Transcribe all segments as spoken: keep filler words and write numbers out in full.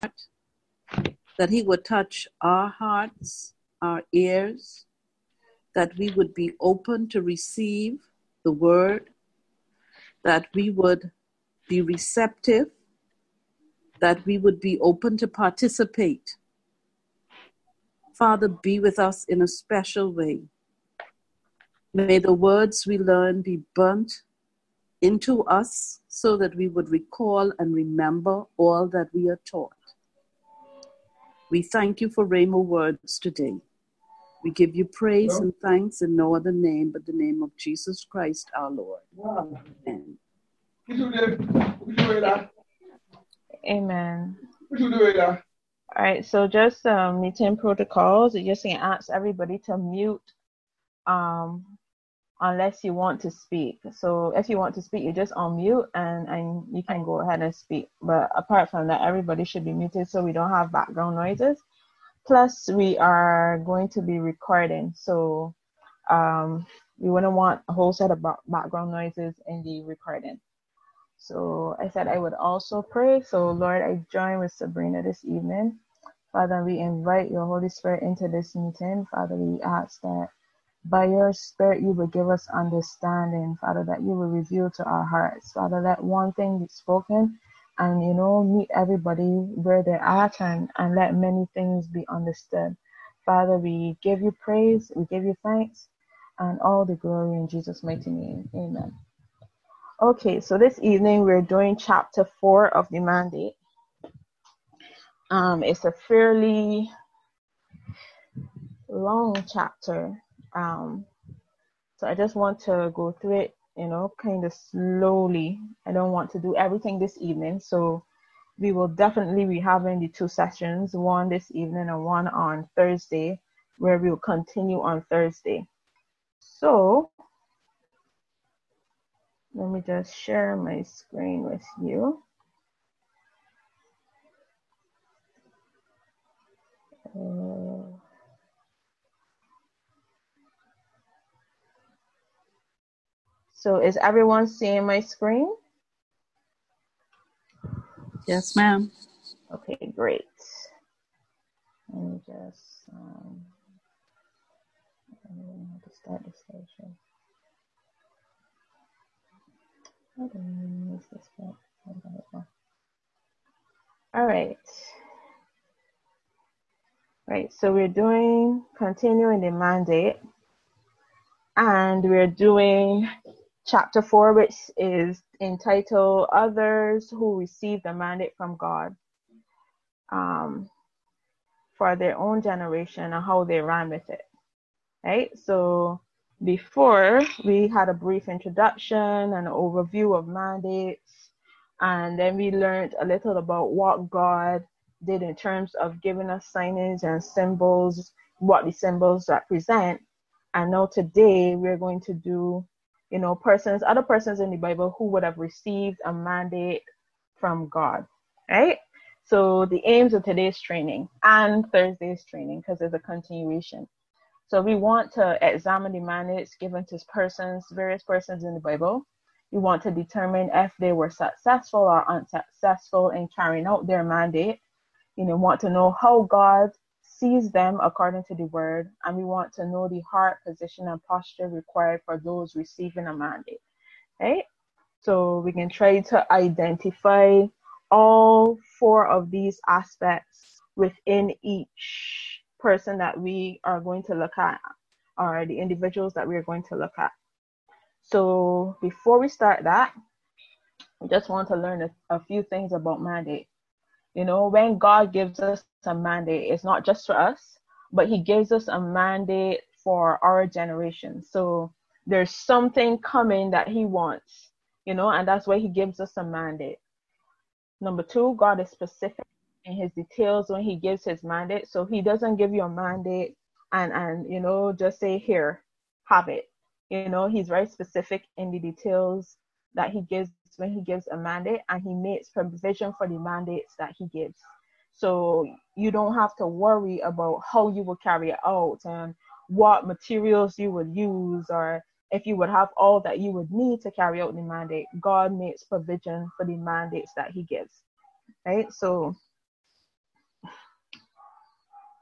that he would touch our hearts, our ears, that we would be open to receive the word, that we would be receptive, that we would be open to participate. Father, be with us in a special way. May the words we learn be burnt into us so that we would recall and remember all that we are taught. We thank you for Rhema words today. We give you praise and thanks in no other name but the name of Jesus Christ our Lord. Amen. Amen. All right, so just um, meeting protocols. You just can ask everybody to mute um, unless you want to speak. So if you want to speak, you just unmute and, and you can go ahead and speak. But apart from that, everybody should be muted so we don't have background noises. Plus, we are going to be recording, so um, we wouldn't want a whole set of background noises in the recording. So I said I would also pray. So Lord, I join with Sabrina this evening. Father, we invite your Holy Spirit into this meeting. Father, we ask that by your Spirit you will give us understanding. Father, that you will reveal to our hearts. Father, let one thing be spoken and, you know, meet everybody where they're at and, and let many things be understood. Father, we give you praise, we give you thanks, and all the glory in Jesus' mighty name. Amen. Okay, so this evening we're doing chapter four of the mandate. Um, it's a fairly long chapter. Um, so I just want to go through it, you know, kind of slowly. I don't want to do everything this evening. So we will definitely be having the two sessions, one this evening and one on Thursday, where we'll continue on Thursday. So let me just share my screen with you. Uh, so is everyone seeing my screen? Yes, ma'am. Okay, great. Let me just um, I don't know how to start the session. I don't know if this one. All right. Right, so we're doing continuing the mandate, and we're doing chapter four, which is entitled Others Who Receive the Mandate from God um, for Their Own Generation and How They Ran with It. Right, so before we had a brief introduction and an overview of mandates, and then we learned a little about what God did in terms of giving us signage and symbols, what the symbols represent. And now today we're going to do, you know, persons, other persons in the Bible who would have received a mandate from God, right? So the aims of today's training and Thursday's training, because there's a continuation. So we want to examine the mandates given to persons, various persons in the Bible. We want to determine if they were successful or unsuccessful in carrying out their mandate. You know, want to know how God sees them according to the word, and we want to know the heart, position, and posture required for those receiving a mandate. Right? So we can try to identify all four of these aspects within each person that we are going to look at, or the individuals that we are going to look at. So before we start that, we just want to learn a, a few things about mandate. You know, when God gives us a mandate, it's not just for us, but he gives us a mandate for our generation. So there's something coming that he wants, you know, and that's why he gives us a mandate. Number two, God is specific in his details when he gives his mandate. So he doesn't give you a mandate and, and, you know, just say, here, have it. You know, he's very specific in the details that he gives when he gives a mandate, and he makes provision for the mandates that he gives. So you don't have to worry about how you will carry it out and what materials you would use, or if you would have all that you would need to carry out the mandate. God makes provision for the mandates that he gives, right? So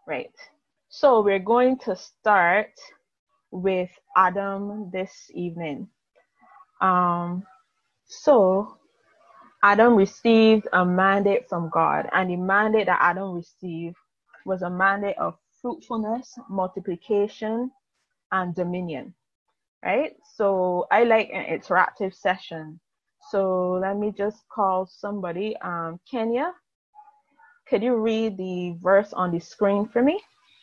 Right. So we're going to start with Adam this evening. Um, so Adam received a mandate from God, and the mandate that Adam received was a mandate of fruitfulness, multiplication, and dominion. Right? So I like an interactive session. So let me just call somebody. Um, Kenya, could you read the verse on the screen for me?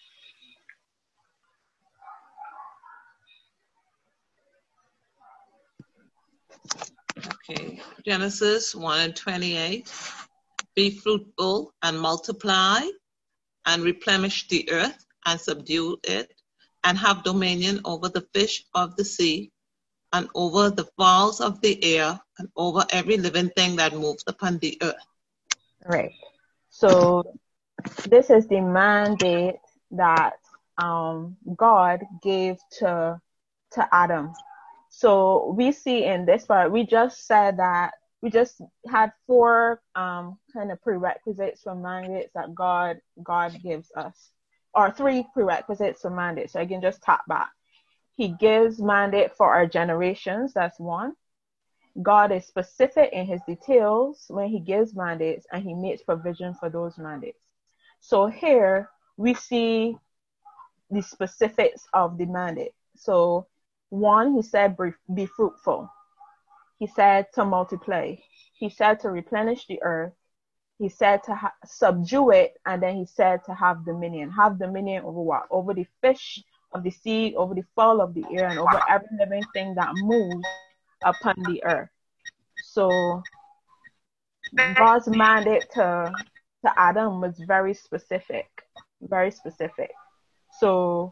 Okay, Genesis one and twenty-eight. Be fruitful and multiply and replenish the earth and subdue it and have dominion over the fish of the sea and over the fowls of the air and over every living thing that moves upon the earth. Right. So this is the mandate that um, God gave to to Adam. So we see in this part, we just said that we just had four um, kind of prerequisites for mandates that God God gives us, or three prerequisites for mandates. So I can just tap back. He gives mandate for our generations. That's one. God is specific in his details when he gives mandates, and he makes provision for those mandates. So here we see the specifics of the mandate. So one, he said, be fruitful. He said to multiply. He said to replenish the earth. He said to ha- subdue it. And then he said to have dominion. Have dominion over what? Over the fish of the sea, over the fowl of the air, and over every living thing that moves upon the earth. So God's mandate to, to Adam was very specific. Very specific. So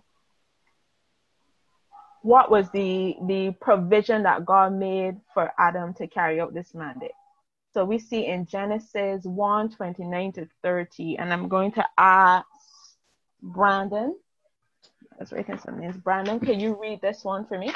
what was the the provision that God made for Adam to carry out this mandate? So we see in Genesis one, twenty-nine to thirty, and I'm going to ask Brandon. That's writing some names. Brandon, can you read this one for me?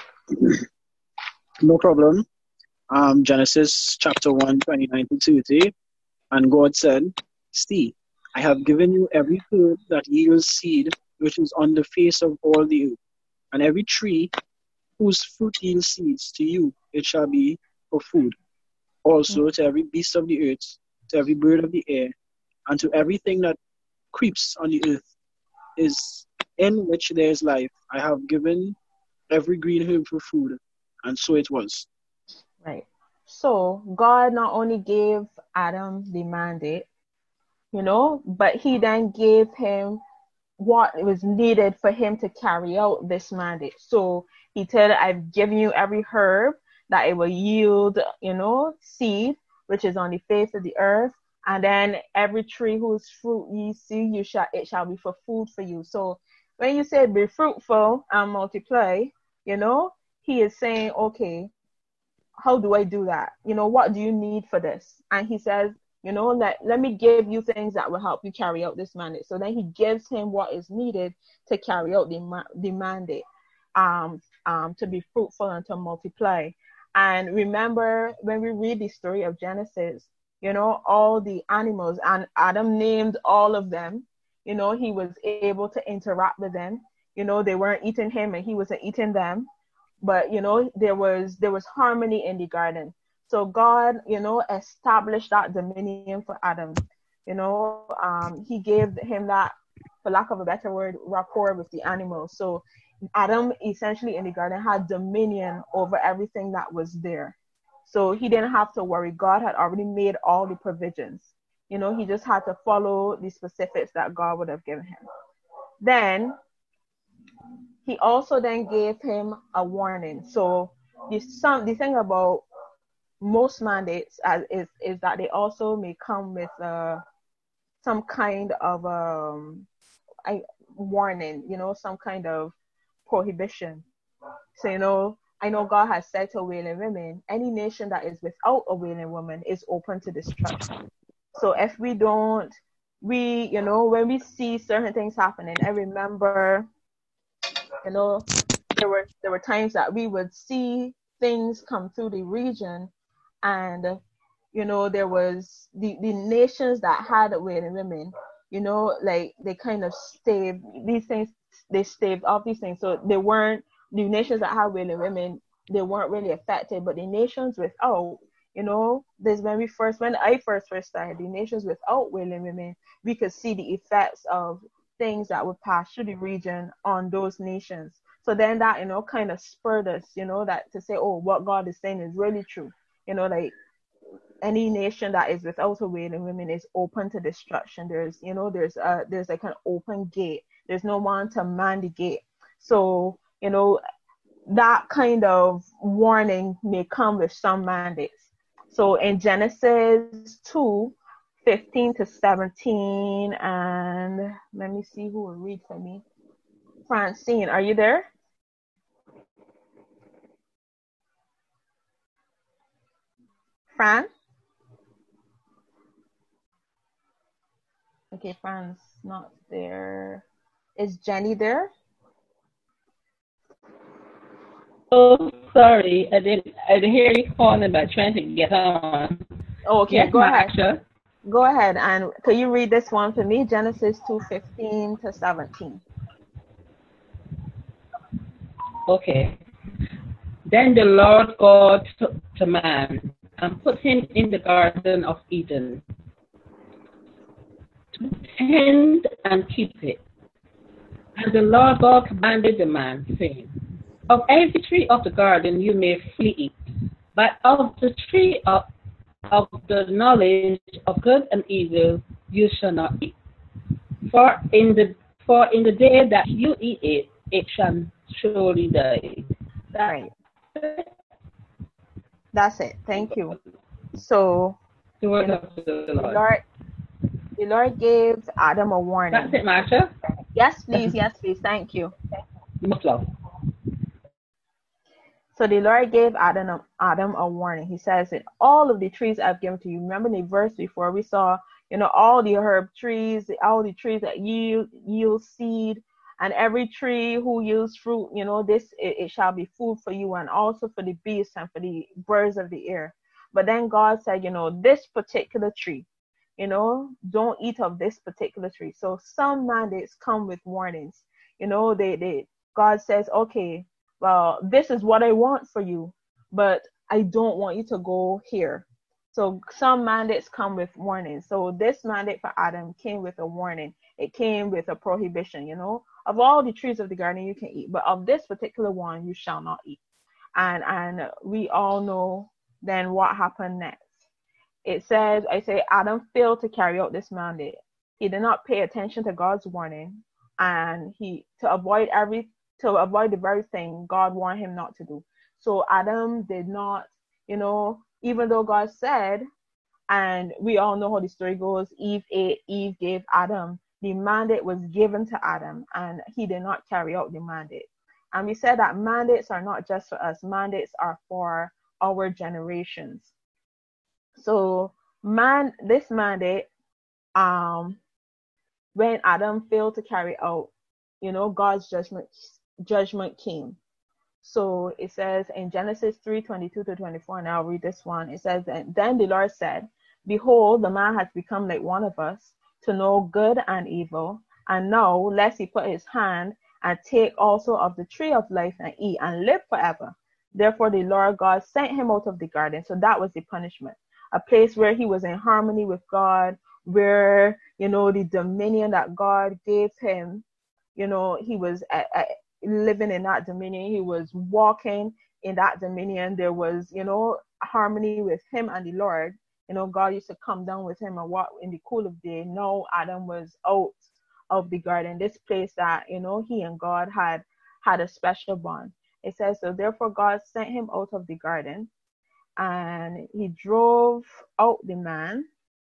No problem. Um, Genesis chapter one, twenty-nine to thirty. And God said, see, I have given you every herb that yields seed, which is on the face of all the earth, and every tree whose fruit yields seeds, to you it shall be for food. Also mm-hmm. to every beast of the earth, to every bird of the air, and to everything that creeps on the earth, is in which there is life, I have given every green herb for food. And so it was. Right. So God not only gave Adam the mandate, you know, but he then gave him what was needed for him to carry out this mandate. So he said, I've given you every herb that it will yield, you know, seed, which is on the face of the earth. And then every tree whose fruit ye see, you shall, it shall be for food for you. So when you say be fruitful and multiply, you know, he is saying, okay, how do I do that? You know, what do you need for this? And he says, you know, let, let me give you things that will help you carry out this mandate. So then he gives him what is needed to carry out the, the mandate, um, um, to be fruitful and to multiply. And remember, when we read the story of Genesis, you know, all the animals, and Adam named all of them, you know, he was able to interact with them. You know, they weren't eating him and he wasn't eating them. But, you know, there was there was harmony in the garden. So God, you know, established that dominion for Adam. You know, um, he gave him that, for lack of a better word, rapport with the animals. So Adam essentially in the garden had dominion over everything that was there. So he didn't have to worry. God had already made all the provisions. You know, he just had to follow the specifics that God would have given him. Then he also then gave him a warning. So the, some, the thing about most mandates as, is, is that they also may come with uh, some kind of um, I, warning, you know, some kind of prohibition. So, you know, I know God has said to wailing women, any nation that is without a wailing woman is open to destruction. So if we don't, we, you know, when we see certain things happening, I remember, you know, there were there were times that we would see things come through the region, and, you know, there was the, the nations that had wailing women, you know, like they kind of staved these things, they staved off these things. So they weren't, the nations that have wailing women, they weren't really affected, but the nations without, you know, this when we first, when I first first started, the nations without wailing women, we could see the effects of things that would pass through the region on those nations. So then that, you know, kind of spurred us, you know, that to say, oh, what God is saying is really true. You know, like any nation that is without a wailing women is open to destruction. There's, you know, there's a, there's like an open gate. There's no one to man the gate. So, you know, that kind of warning may come with some mandates. So in Genesis two, fifteen to seventeen, and let me see who will read for me. Francine, are you there? Fran? Okay, Fran's not there. Is Jenny there? Oh, sorry, I didn't. I didn't hear you calling, but trying to get on. Oh, okay, Yes, go ahead. Marsha. Go ahead, and can you read this one for me? Genesis two, fifteen to seventeen. Okay. Then the Lord God took the man and put him in the Garden of Eden to tend and keep it. And the Lord God commanded the man, saying, of every tree of the garden you may freely eat, but of the tree of, of the knowledge of good and evil you shall not eat. For in the for in the day that you eat it, it shall surely die. That's Right. That's it. Thank you. So the word you know, of the the Lord. Lord, the Lord gave Adam a warning. That's it, Marsha. Yes, please. Yes, please. Thank you. Much love. So the Lord gave Adam, Adam a warning. He says, in all of the trees I've given to you. Remember the verse before we saw, you know, all the herb trees, all the trees that yield, yield seed, and every tree who yields fruit, you know, this, it, it shall be food for you, and also for the beasts and for the birds of the air. But then God said, you know, this particular tree, you know, don't eat of this particular tree. So some mandates come with warnings. You know, they, they, God says, okay, well, this is what I want for you, but I don't want you to go here. So some mandates come with warnings. So this mandate for Adam came with a warning. It came with a prohibition, you know, of all the trees of the garden you can eat, but of this particular one you shall not eat. And and we all know then what happened next. It says, I say, Adam failed to carry out this mandate. He did not pay attention to God's warning, and he to avoid every to avoid the very thing God wanted him not to do. So Adam did not, you know, even though God said, and we all know how the story goes, Eve ate, Eve gave Adam. The mandate was given to Adam, and he did not carry out the mandate. And we said that mandates are not just for us, mandates are for our generations. So man, this mandate, um, when Adam failed to carry out, you know, God's judgment judgment came. So it says in Genesis three, twenty-two to twenty-four, and I'll read this one. It says, then the Lord said, behold, the man has become like one of us, to know good and evil. And now, lest he put his hand and take also of the tree of life and eat and live forever. Therefore the Lord God sent him out of the garden. So that was the punishment. A place where he was in harmony with God, where, you know, the dominion that God gave him, you know, he was at, at, living in that dominion. He was walking in that dominion. There was, you know, harmony with him and the Lord. You know, God used to come down with him and walk in the cool of day. No, Adam was out of the garden, this place that, you know, he and God had had a special bond. It says, so therefore God sent him out of the garden, and he drove out the man.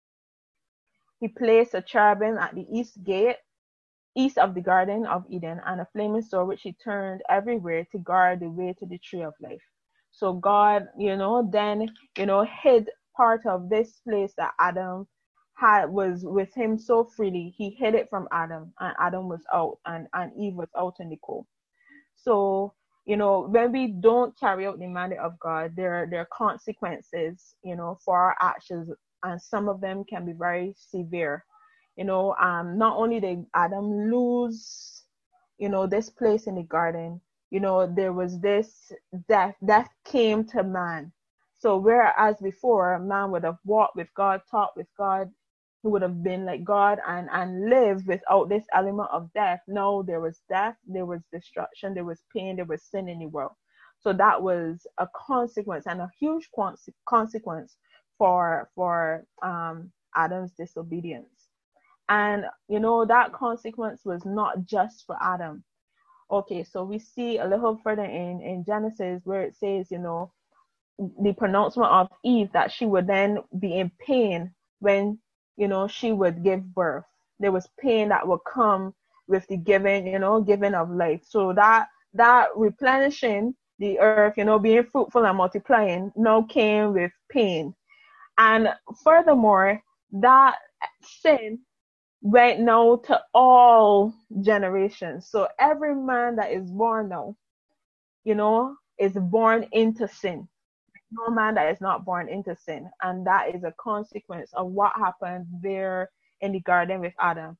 He placed a cherubim at the east gate, east of the Garden of Eden, and a flaming sword which he turned everywhere to guard the way to the tree of life. So God, you know, then, you know, hid part of this place that Adam had was with him so freely. He hid it from Adam, and Adam was out, and, and Eve was out in the cold. So, you know, when we don't carry out the mandate of God, there, there are consequences, you know, for our actions, and some of them can be very severe. you know, um, not only did Adam lose, you know, this place in the garden, you know, there was this death. Death came to man. So whereas before man would have walked with God, talked with God, he would have been like God and, and lived without this element of death. No, there was death, there was destruction, there was pain, there was sin in the world. So that was a consequence, and a huge consequence for for um, Adam's disobedience. And, you know, that consequence was not just for Adam. Okay, so we see a little further in, in Genesis where it says, you know, the pronouncement of Eve, that she would then be in pain when, you know, she would give birth. There was pain that would come with the giving, you know, giving of life. So that that replenishing the earth, you know, being fruitful and multiplying, now came with pain. And furthermore, that sin went now to all generations. So every man that is born now, you know, is born into sin. No man that is not born into sin. And that is a consequence of what happened there in the garden with Adam.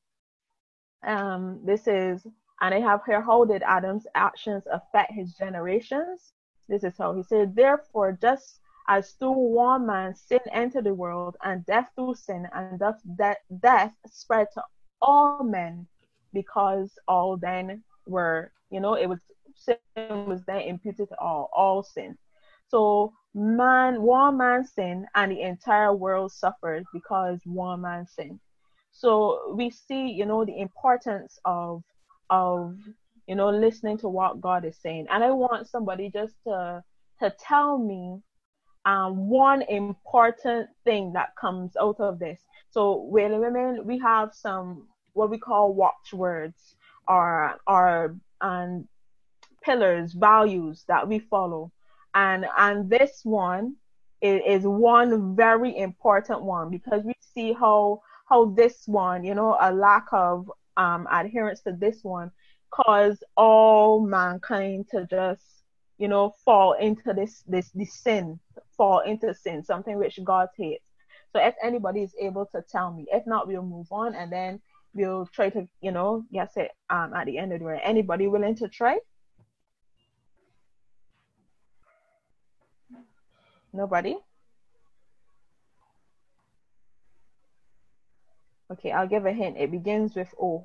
Um, this is, and I have here, how did Adam's actions affect his generations? This is how he said, therefore, just as through one man sin entered the world, and death through sin, and thus de- death spread to all men, because all then were, you know, it was, sin was then imputed to all, all sin. So man, one man sinned, and the entire world suffered because one man sinned. So we see, you know, the importance of, of, you know, listening to what God is saying. And I want somebody just to, to tell me um, one important thing that comes out of this. So with women, we have some, what we call watchwords, or, or, and pillars, values that we follow. And, and this one is, is one very important one, because we see how, how this one, you know, a lack of um, adherence to this one caused all mankind to just, you know, fall into this, this, this sin, fall into sin, something which God hates. So if anybody is able to tell me, if not, we'll move on, and then we'll try to, you know, guess it um, at the end of the day. Anybody willing to try? Nobody? Okay, I'll give a hint. It begins with O.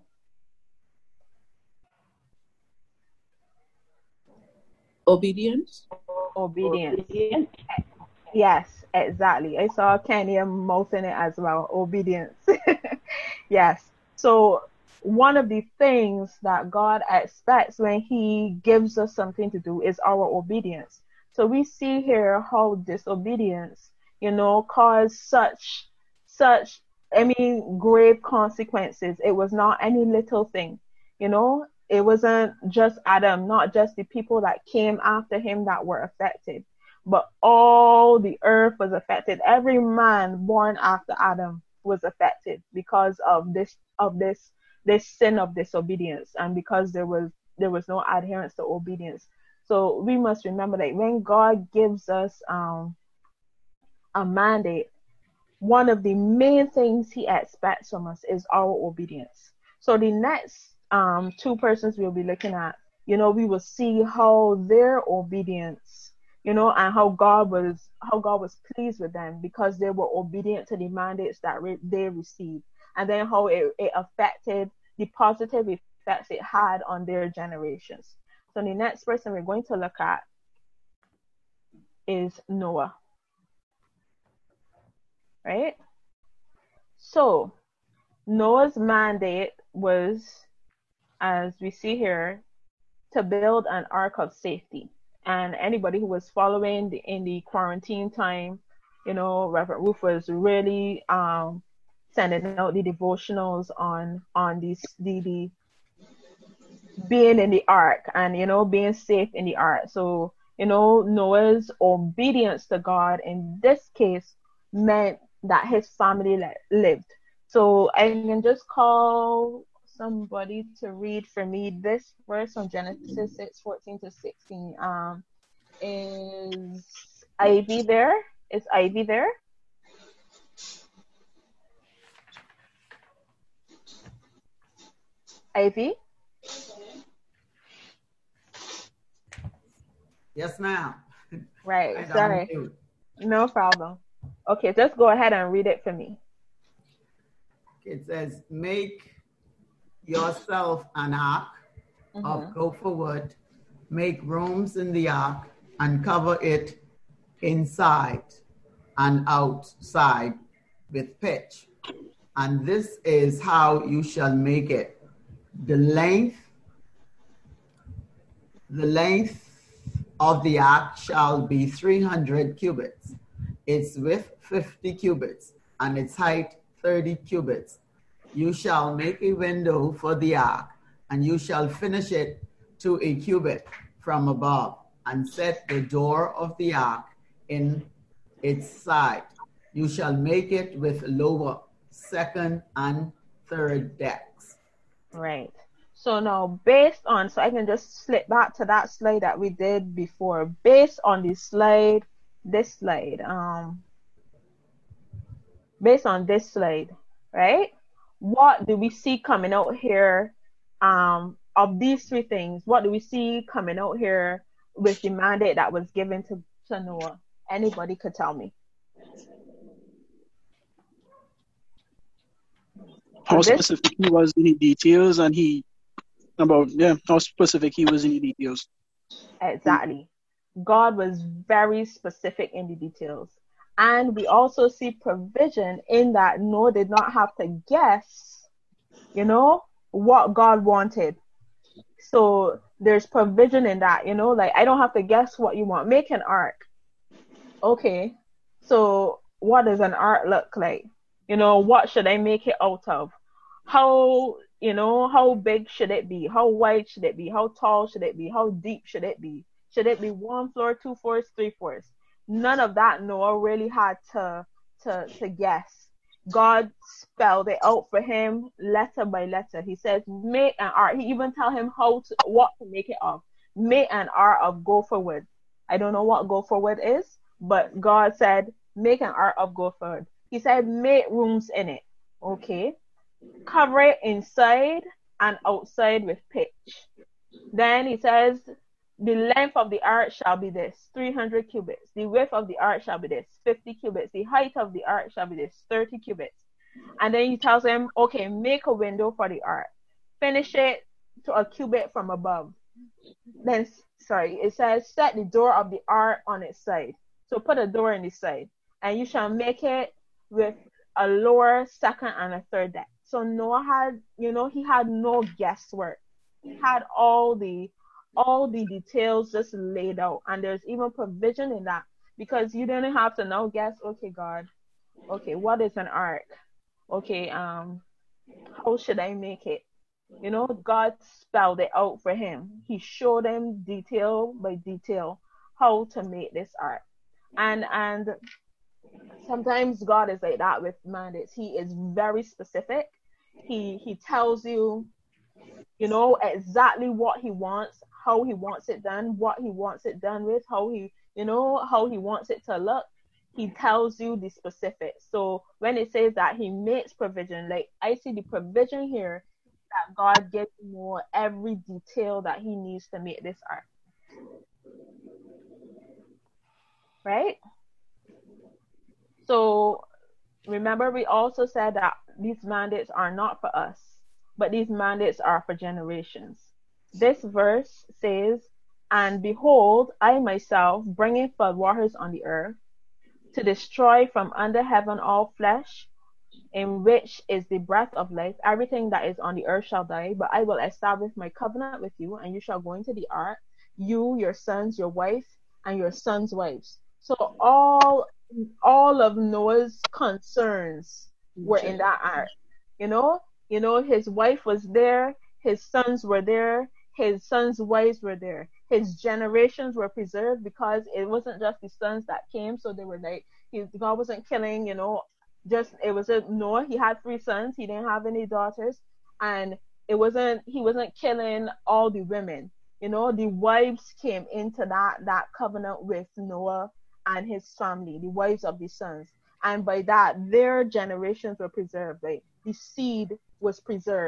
Obedience? Obedience. Obedience. Yes, exactly. I saw Kenya mouthing it as well. Obedience. Yes. So one of the things that God expects when he gives us something to do is our obedience. So we see here how disobedience, you know, caused such, such, I mean, grave consequences. It was not any little thing, you know. It wasn't just Adam, not just the people that came after him that were affected, but all the earth was affected. Every man born after Adam was affected because of this, of this, this sin of disobedience, and because there was there was no adherence to obedience. So we must remember that when God gives us um, a mandate, one of the main things he expects from us is our obedience. So the next um, two persons we'll be looking at, you know, we will see how their obedience, you know, and how God was, how God was pleased with them because they were obedient to the mandates that re- they received, and then how it, it affected the positive effects it had on their generations. So the next person we're going to look at is Noah, right? So Noah's mandate was, as we see here, to build an ark of safety. And anybody who was following the, in the quarantine time, you know, Reverend Ruth was really um, sending out the devotionals on on these the, the being in the ark and, you know, being safe in the ark. So, you know, Noah's obedience to God in this case meant that his family lived. So I can just call somebody to read for me this verse on Genesis six fourteen to sixteen. Um, is Ivy there? Is Ivy there? Ivy? Yes, ma'am. Right, Right on sorry. mute. No problem. Okay, just go ahead and read it for me. It says, make yourself an ark Mm-hmm. of gopher wood, make rooms in the ark, and cover it inside and outside with pitch. And this is how you shall make it. The length, the length of the ark shall be three hundred cubits, its width fifty cubits, and its height thirty cubits. You shall make a window for the ark, and you shall finish it to a cubit from above, and set the door of the ark in its side. You shall make it with lower, second, and third decks. Right. So now, based on, so I can just slip back to that slide that we did before. Based on the slide, this slide, um, based on this slide, right? What do we see coming out here? Um, of these three things, what do we see coming out here with the mandate that was given to, to Noah? Anybody could tell me. How So this, specific he was in the details, and he about yeah, how specific he was in the details. exactly. God was very specific in the details. And we also see provision in that Noah did not have to guess, you know, what God wanted. So there's provision in that, you know, like I don't have to guess what you want. Make an ark. Okay. So what does an ark look like? You know, what should I make it out of? How, you know, how big should it be? How wide should it be? How tall should it be? How deep should it be? Should it be one floor, two floors, three floors? None of that Noah really had to to to guess. God spelled it out for him letter by letter. He says, make an ark. He even tell him how to what to make it of. Make an ark of gopher wood. I don't know what gopher wood is, but God said, make an ark of gopher wood. He said, make rooms in it. Okay. Cover it inside and outside with pitch. Then he says, the length of the ark shall be this, three hundred cubits. The width of the ark shall be this, fifty cubits. The height of the ark shall be this, thirty cubits. And then he tells him, okay, make a window for the ark. Finish it to a cubit from above. Then, sorry, it says, set the door of the ark on its side. So put a door in the side. And you shall make it with a lower, second, and a third deck. So Noah had, you know, he had no guesswork. He had all the all the details just laid out, and there's even provision in that, because you didn't have to now guess, okay, God, okay, what is an ark? Okay, um, how should I make it? You know, God spelled it out for him. He showed him detail by detail how to make this ark. And and sometimes God is like that with mandates. He is very specific. He he tells you, you know, exactly what he wants, how he wants it done, what he wants it done with, how he, you know, how he wants it to look. He tells you the specifics. So when it says that he makes provision, like I see the provision here that God gives Noah every detail that he needs to make this ark. Right? So remember, we also said that these mandates are not for us, but these mandates are for generations. This verse says, and behold, I myself bringing flood waters on the earth to destroy from under heaven all flesh, in which is the breath of life. Everything that is on the earth shall die, but I will establish my covenant with you, and you shall go into the ark, you, your sons, your wife, and your sons' wives. So all all of Noah's concerns were in that ark. You know, you know, his wife was there, his sons were there, his sons' wives were there. His generations were preserved, because it wasn't just the sons that came, so they were like, he, God wasn't killing, you know, just, it was a, Noah, he had three sons, he didn't have any daughters, and it wasn't, he wasn't killing all the women, you know, the wives came into that, that covenant with Noah and his family, the wives of the sons, and by that, their generations were preserved, like, the seed was preserved.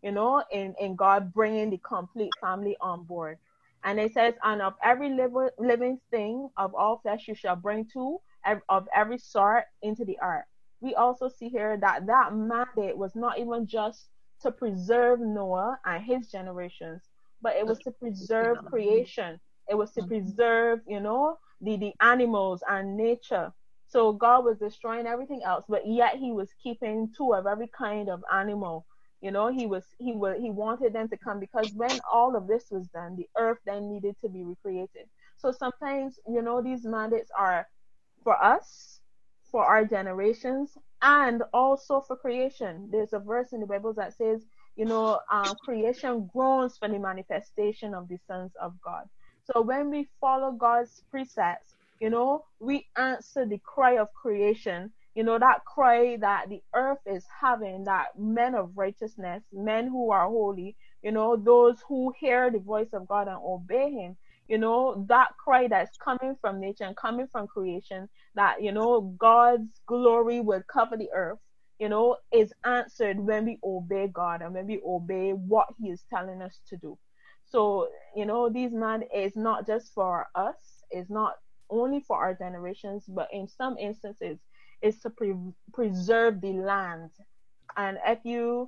you know, in, in God bringing the complete family on board. And it says, and of every liv- living thing of all flesh you shall bring two of every sort into the ark. We also see here that that mandate was not even just to preserve Noah and his generations, but it was to preserve creation. It was to preserve, you know, the, the animals and nature. So God was destroying everything else, but yet he was keeping two of every kind of animal. You know, he was he was he wanted them to come, because when all of this was done, the earth then needed to be recreated. So sometimes, you know, these mandates are for us, for our generations, and also for creation. There's a verse in the Bible that says, you know, um, creation groans for the manifestation of the sons of God. So when we follow God's precepts, you know, we answer the cry of creation, you know, that cry that the earth is having, that men of righteousness, men who are holy, you know, those who hear the voice of God and obey him, you know, that cry that's coming from nature and coming from creation, that, you know, God's glory will cover the earth, you know, is answered when we obey God and when we obey what he is telling us to do. So, you know, these man is not just for us, it's not only for our generations, but in some instances, is to pre- preserve the land. And if you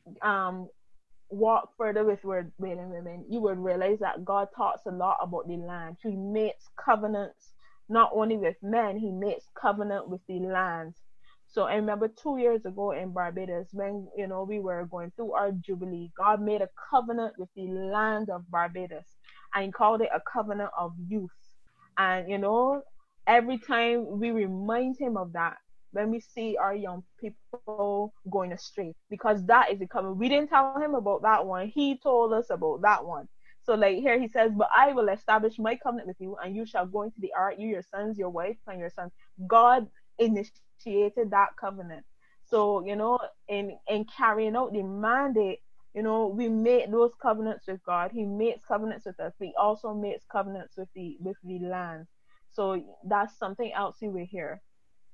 um walk further with word and women, you would realize that God talks a lot about the land. He makes covenants not only with men, he makes covenant with the land. So I remember two years ago in Barbados, when, you know, we were going through our jubilee, God made a covenant with the land of Barbados, and he called it a covenant of youth. And, you know, every time we remind him of that, when we see our young people going astray, because that is the covenant. We didn't tell him about that one. He told us about that one. So like here he says, but I will establish my covenant with you, and you shall go into the ark, you, your sons, your wife, and your sons. God initiated that covenant. So, you know, in, in carrying out the mandate, you know, we make those covenants with God. He makes covenants with us. He also makes covenants with the with the land. So that's something else you will hear.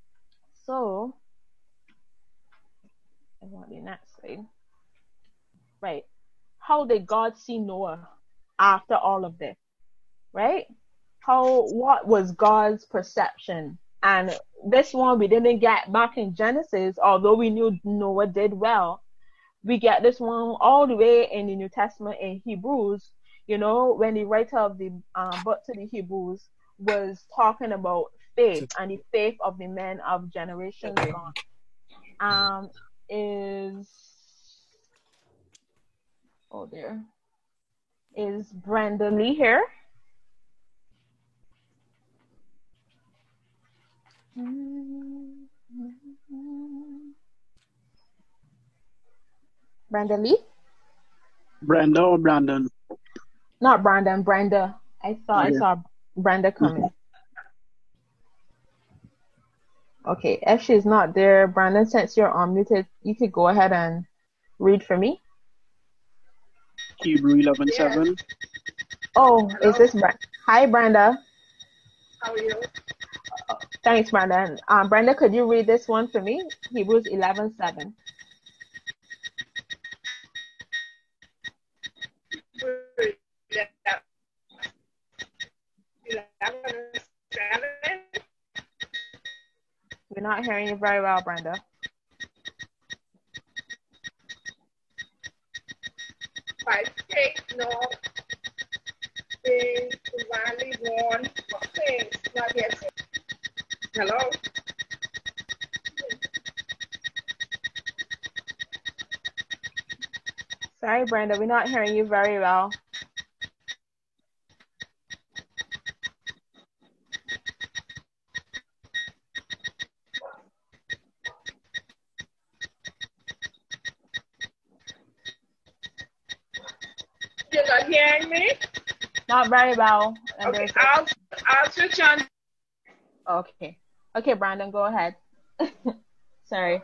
So I want the next slide. Right. How did God see Noah after all of this? Right? How what was God's perception? And this one we didn't get back in Genesis, although we knew Noah did well. We get this one all the way in the New Testament in Hebrews, you know, when the writer of the um, book to the Hebrews was talking about faith and the faith of the men of generations gone. Um, is, oh there, is Brenda Lee here? Brenda Lee? Brenda or Brandon? Not Brandon, Brenda. I thought okay. I saw Brenda coming. Mm-hmm. Okay, if she's not there, Brandon, since you're unmuted, you could go ahead and read for me. Hebrew eleven seven. Oh, hello? Is this Brenda? Hi, Brenda. How are you? Uh, thanks, Brenda. Um, Brenda, could you read this one for me? Hebrews eleven seven. We're not hearing you very well, Brenda. By faith, Noah being divinely born of things not yet seen. Hello? Sorry, Brenda, we're not hearing you very well. You're not hearing me? Not very well. Okay, I'll, I'll switch on. Okay. Okay, Brandon, go ahead. Sorry.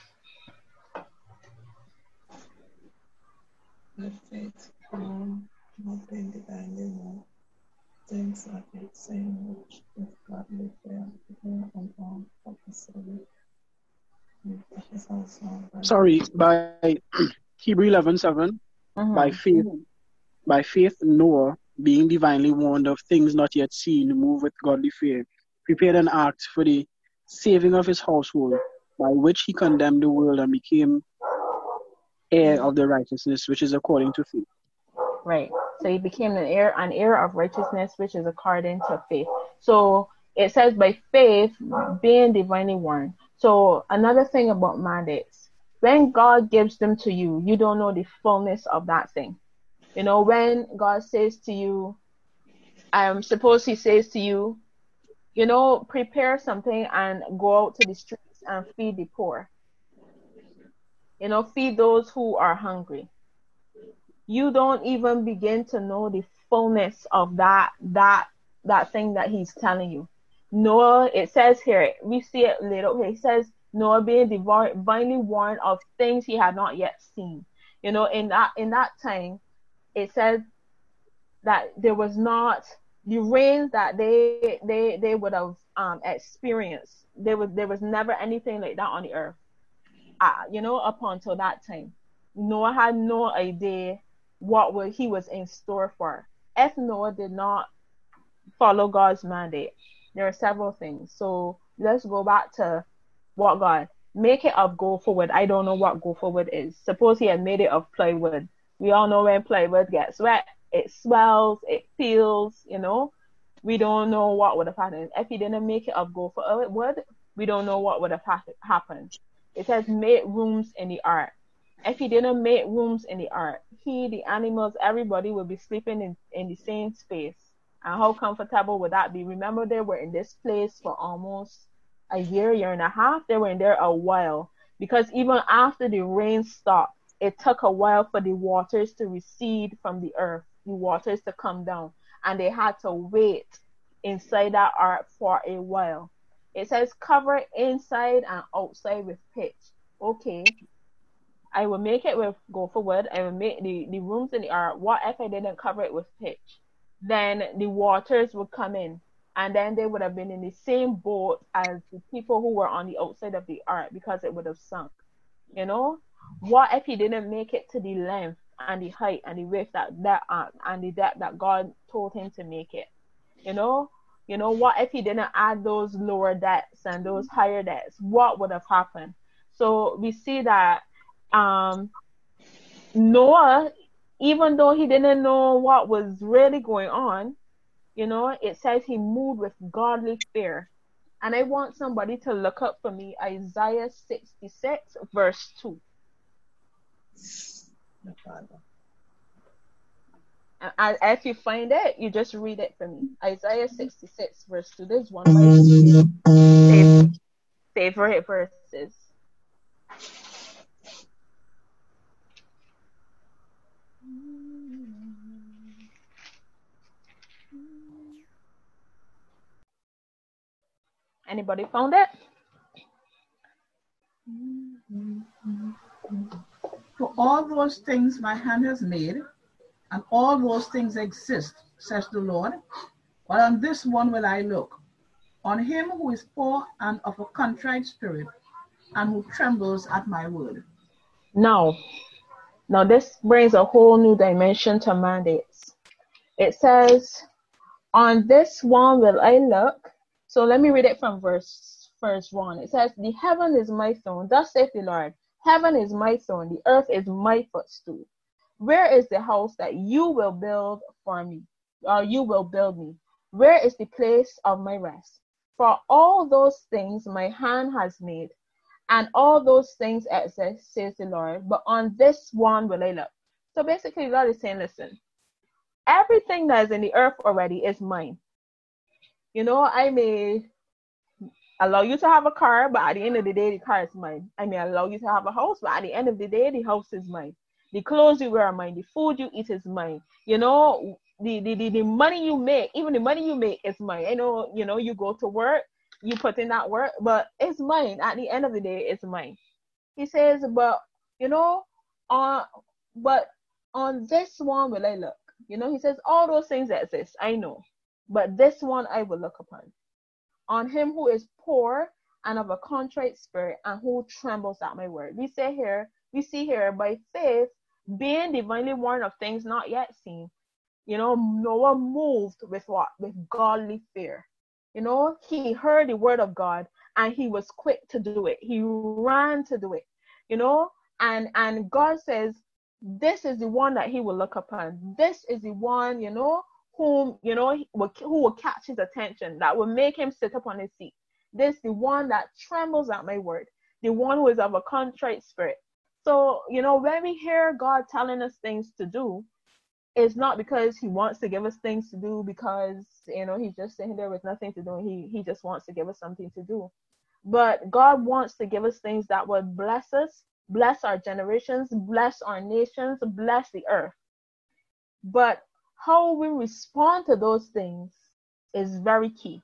By faith, um, not being divinely known, things are the same which with godly fear, and on purpose. Sorry, by Hebrew eleven seven. Mm-hmm. By faith, by faith, Noah, being divinely warned of things not yet seen, moved with godly fear, prepared an ark for the saving of his household, by which he condemned the world and became heir of the righteousness which is according to faith. Right. So he became an heir, an heir of righteousness, which is according to faith. So it says by faith, being divinely warned. So another thing about mandates, when God gives them to you, you don't know the fullness of that thing. You know, when God says to you, um, suppose he says to you, you know, prepare something and go out to the streets and feed the poor. You know, feed those who are hungry. You don't even begin to know the fullness of that that that thing that he's telling you. Noah, it says here, we see it later. Okay, it says Noah being divinely warned of things he had not yet seen. You know, in that in that time, it says that there was not the rain that they they they would have um experienced. There was there was never anything like that on the earth. Uh, you know, up until that time, Noah had no idea what was, he was in store for. If Noah did not follow God's mandate, there are several things. So let's go back to what God make it of gopher wood. I don't know what gopher wood is. Suppose he had made it of plywood. We all know when plywood gets wet, it swells, it peels. You know, we don't know what would have happened if he didn't make it of gopher wood. We don't know what would have ha- happened. It says make rooms in the ark. If he didn't make rooms in the ark, he, the animals, everybody would be sleeping in, in the same space. And how comfortable would that be? Remember, they were in this place for almost a year, year and a half. They were in there a while. Because even after the rain stopped, it took a while for the waters to recede from the earth, the waters to come down. And they had to wait inside that ark for a while. It says cover inside and outside with pitch. Okay, I will make it with gopher wood. I will make the, the rooms in the ark. What if I didn't cover it with pitch? Then the waters would come in, and then they would have been in the same boat as the people who were on the outside of the ark because it would have sunk. You know, what if he didn't make it to the length and the height and the width that that uh, and the depth that God told him to make it? You know. You know, what if he didn't add those lower depths and those higher depths? What would have happened? So we see that um, Noah, even though he didn't know what was really going on, you know, it says he moved with godly fear. And I want somebody to look up for me Isaiah sixty-six, verse two. And if you find it, you just read it for me. Isaiah sixty-six, verse two. This is one of my favorite, favorite verses. Anybody found it? For all those things my hand has made, and all those things exist, says the Lord. But on this one will I look, on him who is poor and of a contrite spirit, and who trembles at my word. Now, now this brings a whole new dimension to mandates. It says, on this one will I look. So let me read it from verse, verse one. It says, the heaven is my throne, thus saith the Lord. Heaven is my throne, the earth is my footstool. Where is the house that you will build for me, or you will build me? Where is the place of my rest? For all those things my hand has made, and all those things exist, says the Lord, but on this one will I look. So basically, God is saying, listen, everything that is in the earth already is mine. You know, I may allow you to have a car, but at the end of the day, the car is mine. I may allow you to have a house, but at the end of the day, the house is mine. The clothes you wear are mine. The food you eat is mine. You know, the, the, the, the money you make, even the money you make is mine. I know, you know, you go to work, you put in that work, but it's mine. At the end of the day, it's mine. He says, but, you know, on, but on this one will I look. You know, he says, all those things exist, I know. But this one I will look upon. On him who is poor and of a contrite spirit and who trembles at my word. We say here, we see here by faith, being divinely warned of things not yet seen. You know, Noah moved with what? With godly fear. You know, he heard the word of God and he was quick to do it. He ran to do it. You know, and and God says, this is the one that he will look upon. This is the one, you know, whom, you know, will, who will catch his attention, that will make him sit up on his seat. This is the one that trembles at my word, the one who is of a contrite spirit. So, you know, when we hear God telling us things to do, it's not because he wants to give us things to do because, you know, he's just sitting there with nothing to do. He, he just wants to give us something to do. But God wants to give us things that would bless us, bless our generations, bless our nations, bless the earth. But how we respond to those things is very key.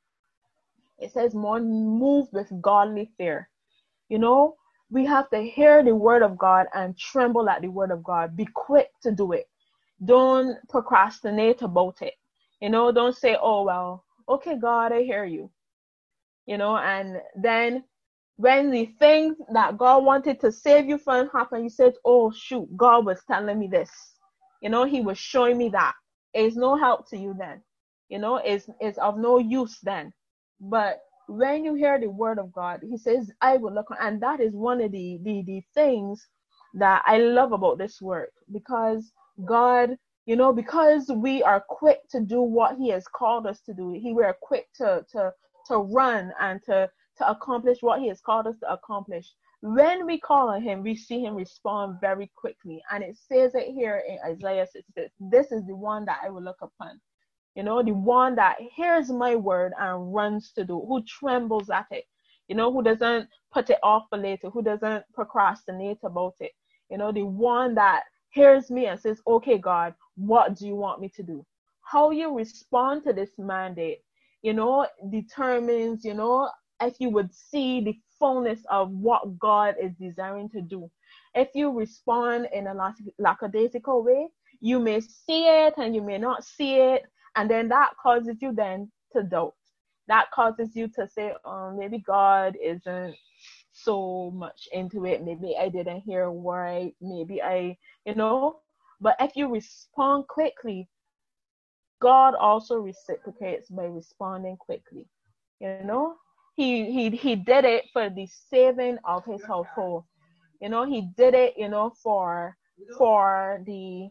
It says, more move with godly fear. You know, we have to hear the word of God and tremble at the word of God. Be quick to do it. Don't procrastinate about it. You know, don't say, oh, well, okay, God, I hear you. You know, and then when the thing that God wanted to save you from happened, you said, oh, shoot, God was telling me this. You know, he was showing me that. It's no help to you then. You know, it's, it's of no use then. But when you hear the word of God, he says, I will look. And that is one of the, the, the things that I love about this word. Because God, you know, because we are quick to do what he has called us to do. He, we are quick to, to, to run and to, to accomplish what he has called us to accomplish. When we call on him, we see him respond very quickly. And it says it here in Isaiah sixty-six, this is the one that I will look upon. You know, the one that hears my word and runs to do, who trembles at it, you know, who doesn't put it off for later, who doesn't procrastinate about it. You know, the one that hears me and says, okay, God, what do you want me to do? How you respond to this mandate, you know, determines, you know, if you would see the fullness of what God is desiring to do. If you respond in a lackadaisical way, you may see it and you may not see it. And then that causes you then to doubt. That causes you to say, oh, maybe God isn't so much into it. Maybe I didn't hear right. Maybe I, you know. But if you respond quickly, God also reciprocates by responding quickly. You know, he he he did it for the saving of his household. You know, he did it, you know, for for the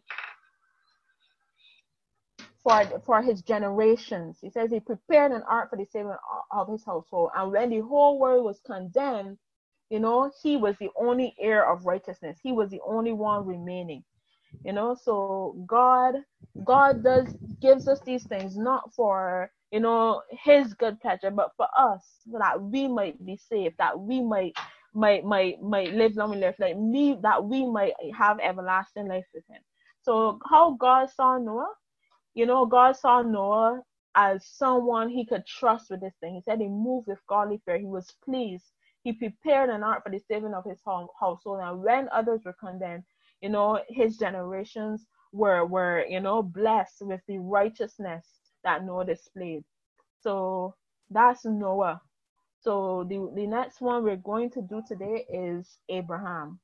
for for his generations. He says he prepared an ark for the saving of his household. And when the whole world was condemned, you know, he was the only heir of righteousness. He was the only one remaining. You know, so God, God does gives us these things not for, you know, his good pleasure, but for us, so that we might be saved, that we might might might might live long and live, like me, that we might have everlasting life with him. So how God saw Noah, you know, God saw Noah as someone he could trust with this thing. He said he moved with godly fear. He was pleased. He prepared an ark for the saving of his household. And when others were condemned, you know, his generations were, were, you know, blessed with the righteousness that Noah displayed. So that's Noah. So the, the next one we're going to do today is Abraham.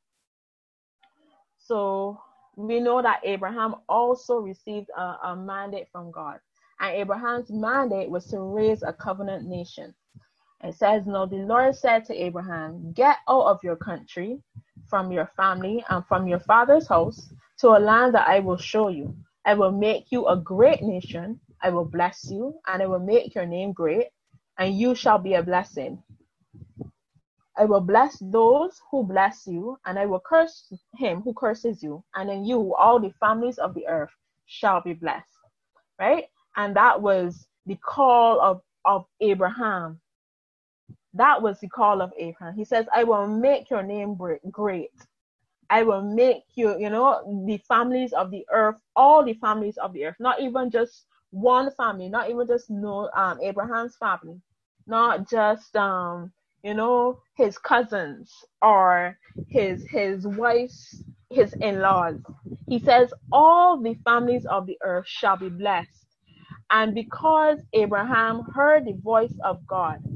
So we know that Abraham also received a, a mandate from God. And Abraham's mandate was to raise a covenant nation. It says, now the Lord said to Abraham, get out of your country, from your family, and from your father's house, to a land that I will show you. I will make you a great nation. I will bless you, and I will make your name great, and you shall be a blessing. I will bless those who bless you, and I will curse him who curses you, and then you, all the families of the earth, shall be blessed. Right? And that was the call of, of Abraham. That was the call of Abraham. He says, I will make your name great. I will make you, you know, the families of the earth, all the families of the earth, not even just one family, not even just no, um, Abraham's family, not just, um, you know, his cousins or his, his wife's, his in-laws. He says, all the families of the earth shall be blessed. And because Abraham heard the voice of God,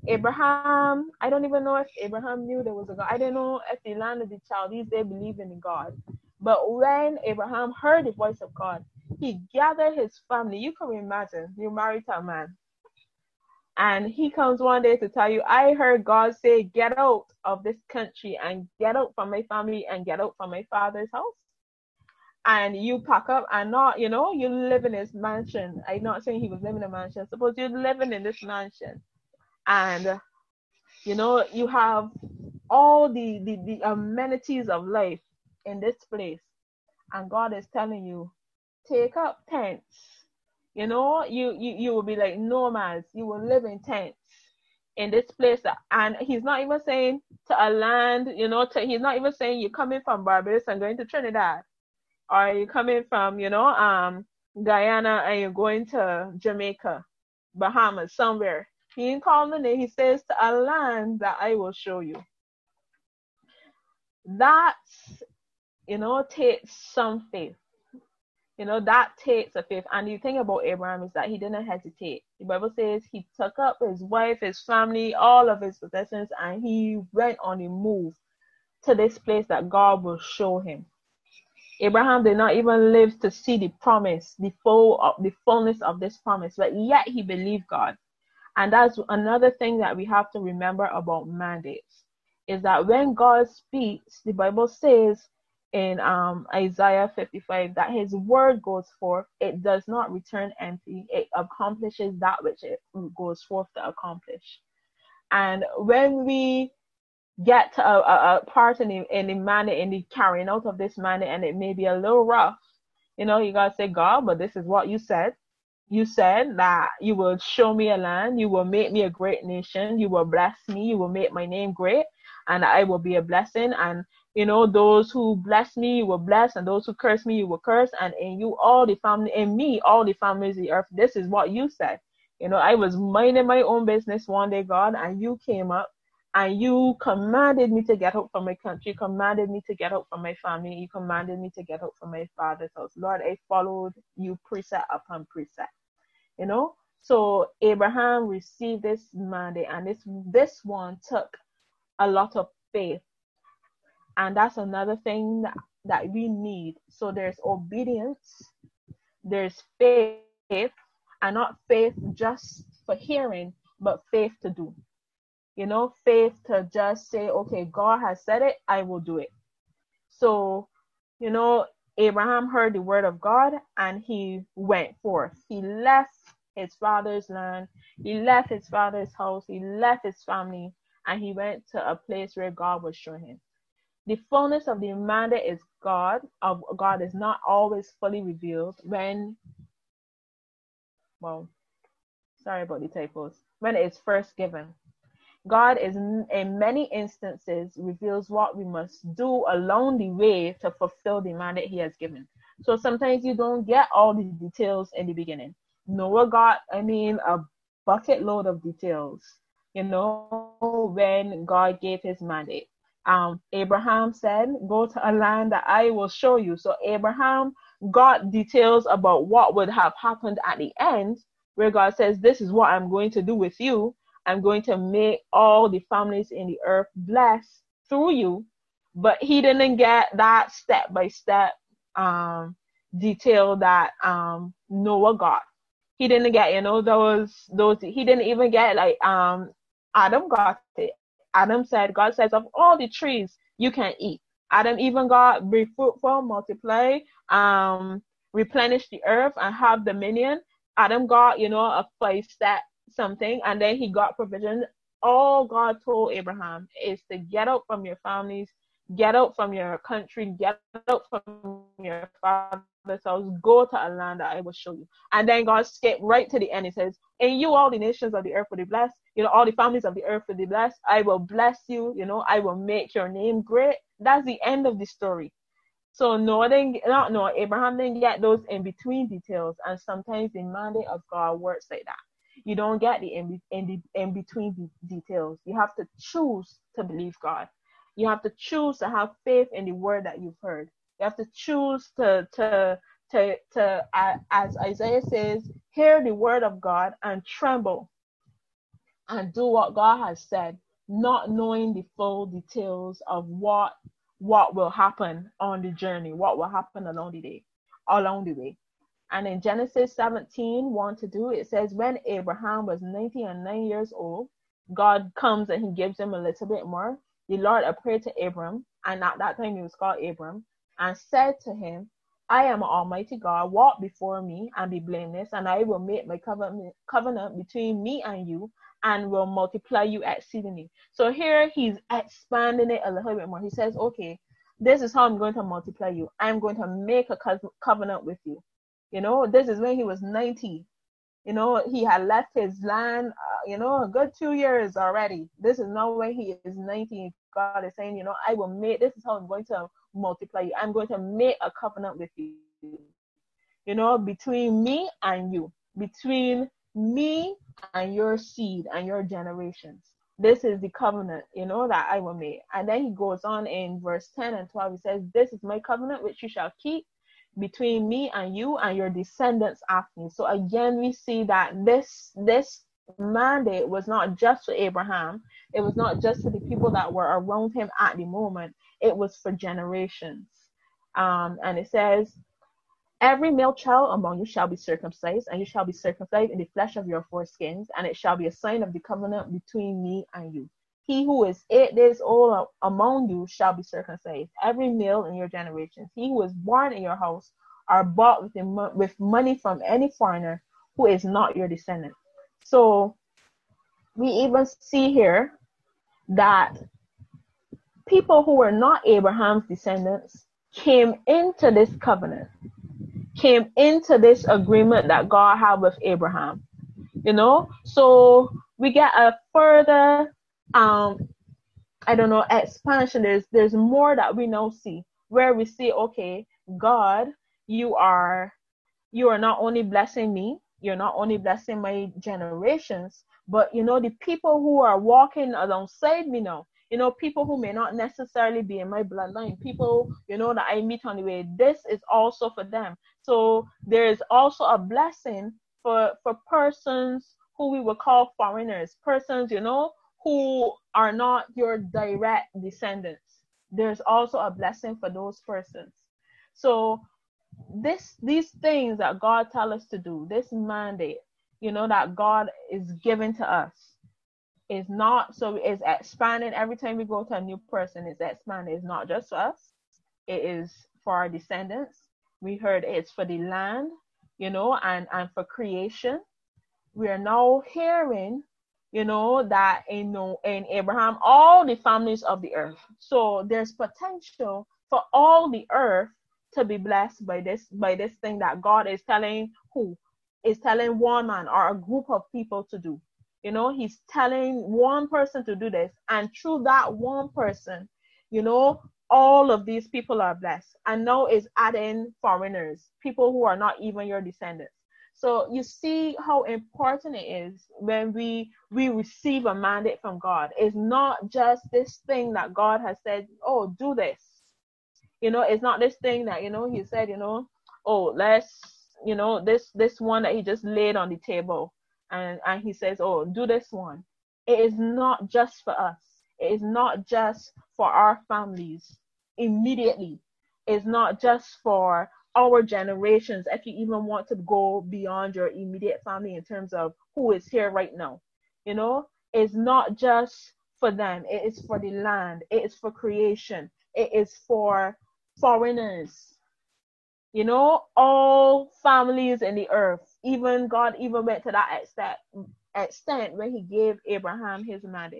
Abraham, I don't even know if Abraham knew there was a God. I don't know if the land of the Chaldees, they believe in God. But when Abraham heard the voice of God, he gathered his family. You can imagine, you're married to a man. And he comes one day to tell you, I heard God say, get out of this country and get out from my family and get out from my father's house. And you pack up and not, you know, you live in this mansion. I'm not saying he was living in a mansion. Suppose you're living in this mansion. And, you know, you have all the, the, the amenities of life in this place. And God is telling you, take up tents. You know, you, you, you will be like nomads. You will live in tents in this place. And he's not even saying to a land, you know, to, he's not even saying you're coming from Barbados and going to Trinidad. Or you're coming from, you know, um, Guyana and you're going to Jamaica, Bahamas, somewhere. He ain't calling it. He says to a land that I will show you. That's, you know, takes some faith. You know, that takes a faith. And the thing about Abraham is that he didn't hesitate. The Bible says he took up his wife, his family, all of his possessions, and he went on a move to this place that God will show him. Abraham did not even live to see the promise, the full of the fullness of this promise, but yet he believed God. And that's another thing that we have to remember about mandates, is that when God speaks, the Bible says in um, Isaiah fifty-five that his word goes forth, it does not return empty, it accomplishes that which it goes forth to accomplish. And when we get to a, a, a part in the, in the mandate, in the carrying out of this mandate, and it may be a little rough, you know, you gotta say, God, but this is what you said. You said that you will show me a land, you will make me a great nation, you will bless me, you will make my name great, and I will be a blessing. And, you know, those who bless me, you will bless, and those who curse me, you will curse. And in you, all the family, in me, all the families of the earth. This is what you said. You know, I was minding my own business one day, God, and you came up and you commanded me to get out from my country, you commanded me to get out from my family, you commanded me to get out from my father's house. Lord, I followed you precept upon precept. You know, so Abraham received this mandate, and this this one took a lot of faith. And that's another thing that, that we need. So there's obedience, there's faith, and not faith just for hearing, but faith to do. You know, faith to just say, okay, God has said it, I will do it. So, you know, Abraham heard the word of God and he went forth. He left his father's land, he left his father's house, he left his family, and he went to a place where God was showing him. The fullness of the mandate is God, of God is not always fully revealed when, well, sorry about the typos, when it's first given. God is in many instances reveals what we must do along the way to fulfill the mandate he has given. So sometimes you don't get all the details in the beginning. Noah got, I mean, a bucket load of details, you know, when God gave his mandate. Um, Abraham said, go to a land that I will show you. So Abraham got details about what would have happened at the end, where God says, this is what I'm going to do with you. I'm going to make all the families in the earth blessed through you. But he didn't get that step-by-step um, detail that um, Noah got. He didn't get, you know, those, those, he didn't even get, like, um, Adam got it. Adam said, God says, of all the trees you can eat. Adam even got, be fruitful, multiply, um, replenish the earth, and have dominion. Adam got, you know, a five-step something, and then he got provision. All God told Abraham is to get out from your families, get out from your country, get out from your father's house, go to a land that I will show you. And then God skipped right to the end. He says, and you, all the nations of the earth will be blessed. You know, all the families of the earth will be blessed. I will bless you. You know, I will make your name great. That's the end of the story. So Noah didn't, not Noah, Abraham didn't get those in between details. And sometimes the mandate of God works like that. You don't get the in, in, the, in between details. You have to choose to believe God. You have to choose to have faith in the word that you've heard. You have to choose to, to, to, to uh, as Isaiah says, hear the word of God and tremble. and do what God has said, not knowing the full details of what what will happen on the journey, what will happen along the day, along the way. And in Genesis seventeen, one to two, it says, when Abraham was ninety and nine years old, God comes and he gives him a little bit more. The Lord appeared to Abram, and at that time he was called Abram, and said to him, I am Almighty God, walk before me and be blameless, and I will make my covenant, covenant between me and you, and will multiply you exceedingly. So here he's expanding it a little bit more. He says, okay, this is how I'm going to multiply you. I'm going to make a co- covenant with you. You know, this is when he was ninety. You know, he had left his land, uh, you know, a good two years already. This is not when he is ninety. God is saying, you know, I will make, this is how I'm going to multiply you. I'm going to make a covenant with you. You know, between me and you, between me and your seed and your generations. This is the covenant, you know, that I will make. And then he goes on in verse ten and twelve. He says, this is my covenant which you shall keep between me and you and your descendants after me. So again, we see that this this mandate was not just for Abraham. It was not just for the people that were around him at the moment. It was for generations. Um, and it says, every male child among you shall be circumcised, and you shall be circumcised in the flesh of your foreskins, and it shall be a sign of the covenant between me and you. He who is eight days old among you shall be circumcised, every male in your generations. He who is born in your house are bought with, with money from any foreigner who is not your descendant. So we even see here that people who were not Abraham's descendants came into this covenant, came into this agreement that God had with Abraham. You know, so we get a further um I don't know expansion. There's there's more that we now see, where we see, okay, God, you are you are not only blessing me, you're not only blessing my generations, but you know, the people who are walking alongside me now, you know, people who may not necessarily be in my bloodline, people, you know, that I meet on the way, this is also for them. So there is also a blessing for for persons who we would call foreigners, persons, you know, who are not your direct descendants. There's also a blessing for those persons. So this these things that God tells us to do, this mandate, you know, that God is giving to us, is not, so it's expanding every time we go to a new person. It's expanding. It's not just for us. It is for our descendants. We heard it's for the land, you know, and, and for creation. We are now hearing, you know, that in, in Abraham, all the families of the earth. So there's potential for all the earth to be blessed by this, by this thing that God is telling who? Is telling one man or a group of people to do. You know, he's telling one person to do this, and through that one person, you know, all of these people are blessed. And now it's adding foreigners, people who are not even your descendants. So you see how important it is when we we receive a mandate from God. It's not just this thing that God has said, oh, do this. You know, it's not this thing that, you know, he said, you know, oh, let's, you know, this this one that he just laid on the table. And, and he says, oh, do this one. It is not just for us. It is not just for our families immediately. It's not just for our generations, if you even want to go beyond your immediate family in terms of who is here right now. You know, it's not just for them. It is for the land. It is for creation. It is for foreigners. You know, all families in the earth. Even God even went to that extent, extent when he gave Abraham his mandate.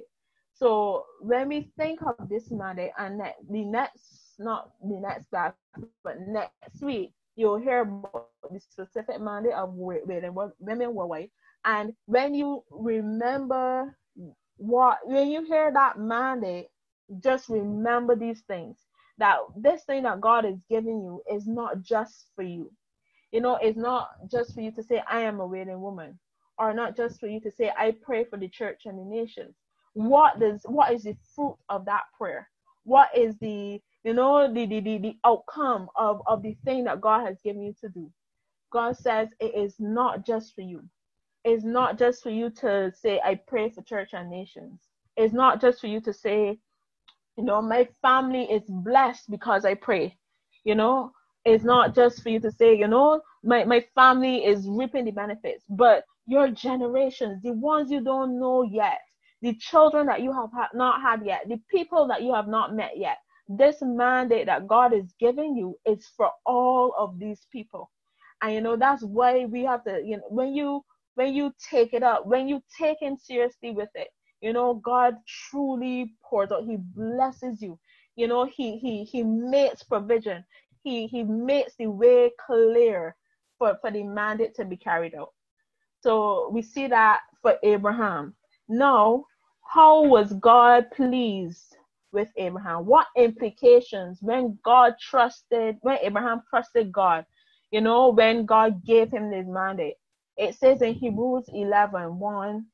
So when we think of this mandate, and the next, not the next class, but next week, you'll hear about the specific mandate of women worldwide. And when you remember what, when you hear that mandate, just remember these things. That this thing that God is giving you is not just for you. You know, it's not just for you to say, I am a waiting woman, or not just for you to say, I pray for the church and the nations. What does, what is the fruit of that prayer? What is the, you know, the, the, the, the outcome of, of the thing that God has given you to do? God says it is not just for you. is not just for you to say, I pray for church and nations. It's not just for you to say, you know, my family is blessed because I pray. You know, it's not just for you to say, you know, my, my family is reaping the benefits, but your generations, the ones you don't know yet, the children that you have ha- not had yet, the people that you have not met yet, this mandate that God is giving you is for all of these people. And, you know, that's why we have to, you know, when you, when you take it up, when you take him seriously with it, you know, God truly pours out. He blesses you. You know, he he he makes provision. He he makes the way clear for, for the mandate to be carried out. So we see that for Abraham. Now, how was God pleased with Abraham? What implications when God trusted, when Abraham trusted God, you know, when God gave him this mandate? It says in Hebrews eleven, one,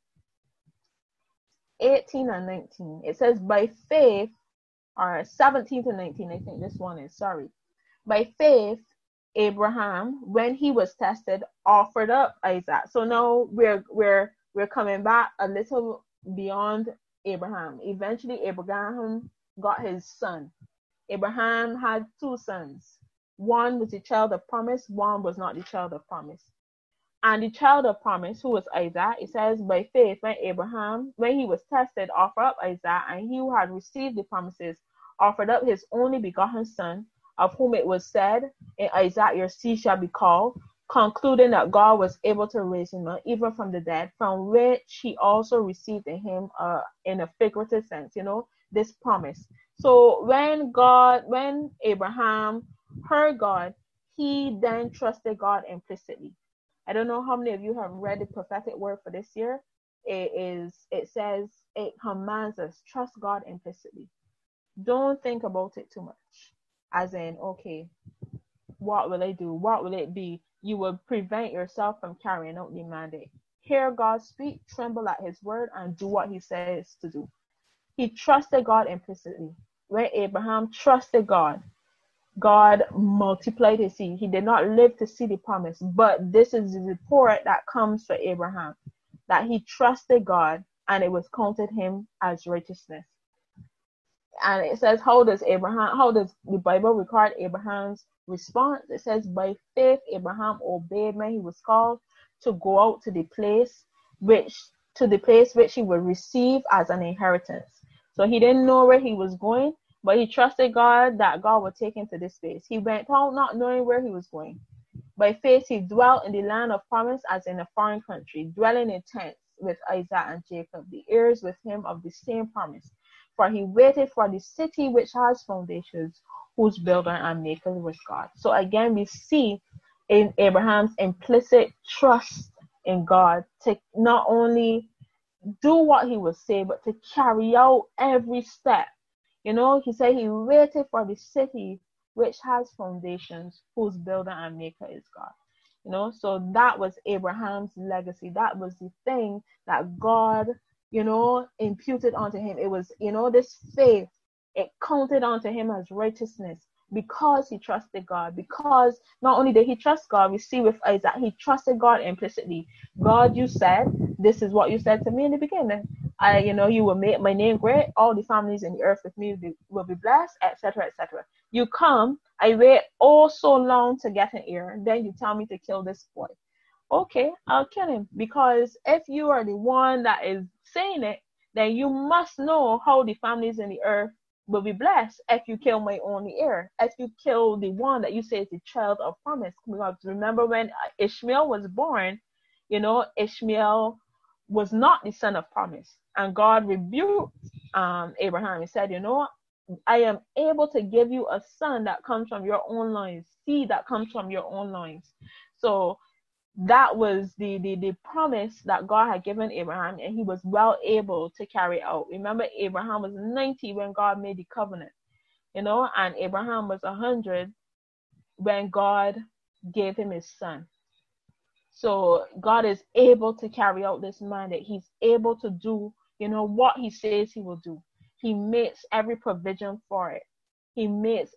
eighteen and nineteen, it says, by faith, or seventeen to nineteen, I think this one is, sorry. By faith, Abraham, when he was tested, offered up Isaac. So now we're we're we're coming back a little beyond Abraham. Eventually, Abraham got his son. Abraham had two sons. One was the child of promise, one was not the child of promise. And the child of promise, who was Isaac, it says, by faith, when Abraham, when he was tested, offered up Isaac, and he who had received the promises offered up his only begotten son, of whom it was said, in Isaac your seed shall be called, concluding that God was able to raise him up even from the dead, from which he also received in him, uh, in a figurative sense, you know, this promise. So when God, when Abraham heard God, he then trusted God implicitly. I don't know how many of you have read the prophetic word for this year. It is, it says, it commands us, trust God implicitly. Don't think about it too much. As in, okay, what will I do? What will it be? You will prevent yourself from carrying out the mandate. Hear God speak, tremble at his word, and do what he says to do. He trusted God implicitly. When Abraham trusted God, God multiplied his seed. He did not live to see the promise, but this is the report that comes for Abraham, that he trusted God and it was counted him as righteousness. And it says, how does Abraham, how does the Bible record Abraham's response? It says, by faith, Abraham obeyed when he was called to go out to the place which, to the place which he would receive as an inheritance. So he didn't know where he was going, but he trusted God that God would take him to this place. He went out not knowing where he was going. By faith, he dwelt in the land of promise as in a foreign country, dwelling in tents with Isaac and Jacob, the heirs with him of the same promise. For he waited for the city which has foundations, whose builder and maker was God. So again, we see in Abraham's implicit trust in God to not only do what he would say, but to carry out every step. You know, he said he waited for the city which has foundations, whose builder and maker is God. You know, so that was Abraham's legacy. That was the thing that God, you know, imputed onto him. It was, you know, this faith, it counted onto him as righteousness because he trusted God. Because not only did he trust God, we see with Isaac, he trusted God implicitly. God, you said, this is what you said to me in the beginning. I, you know, you will make my name great. All the families in the earth with me will be, will be blessed, et cetera, et cetera. You come, I wait oh so long to get an ear, and then you tell me to kill this boy. Okay, I'll kill him, because if you are the one that is saying it, then you must know how the families in the earth will be blessed if you kill my only heir, if you kill the one that you say is the child of promise. Because remember when Ishmael was born, you know, Ishmael was not the son of promise, and God rebuked um, Abraham. He said, you know, I am able to give you a son that comes from your own loins, seed that comes from your own loins. So that was the, the, the promise that God had given Abraham, and he was well able to carry out. Remember, Abraham was ninety when God made the covenant, you know, and Abraham was one hundred when God gave him his son. So God is able to carry out this mandate. He's able to do, you know, what he says he will do. He makes every provision for it. He makes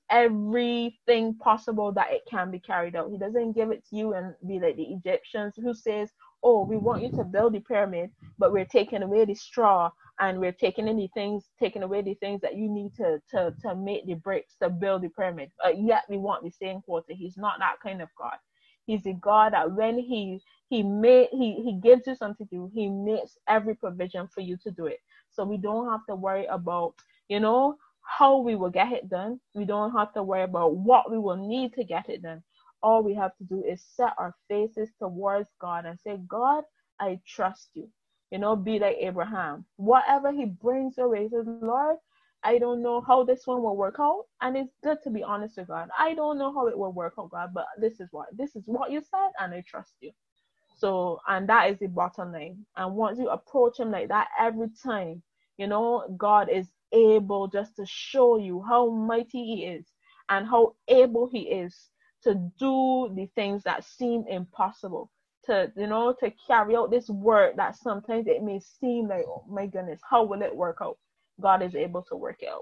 everything possible that it can be carried out. He doesn't give it to you and be like the Egyptians who says, oh, we want you to build the pyramid, but we're taking away the straw and we're taking any things, taking away the things that you need to to to make the bricks to build the pyramid. Uh, yet we want the same quota. He's not that kind of God. He's a God that when he he made he he gives you something to do, he makes every provision for you to do it. So we don't have to worry about, you know, how we will get it done. We don't have to worry about what we will need to get it done. All we have to do is set our faces towards God and say, God, I trust you. You know, be like Abraham. Whatever he brings your way, says, Lord, I don't know how this one will work out. And it's good to be honest with God. I don't know how it will work out, God, but this is what this is what you said, and I trust you. So, and that is the bottom line. And once you approach him like that every time, you know, God is able just to show you how mighty he is and how able he is to do the things that seem impossible, to, you know, to carry out this work that sometimes it may seem like, oh my goodness, how will it work out? God is able to work it out.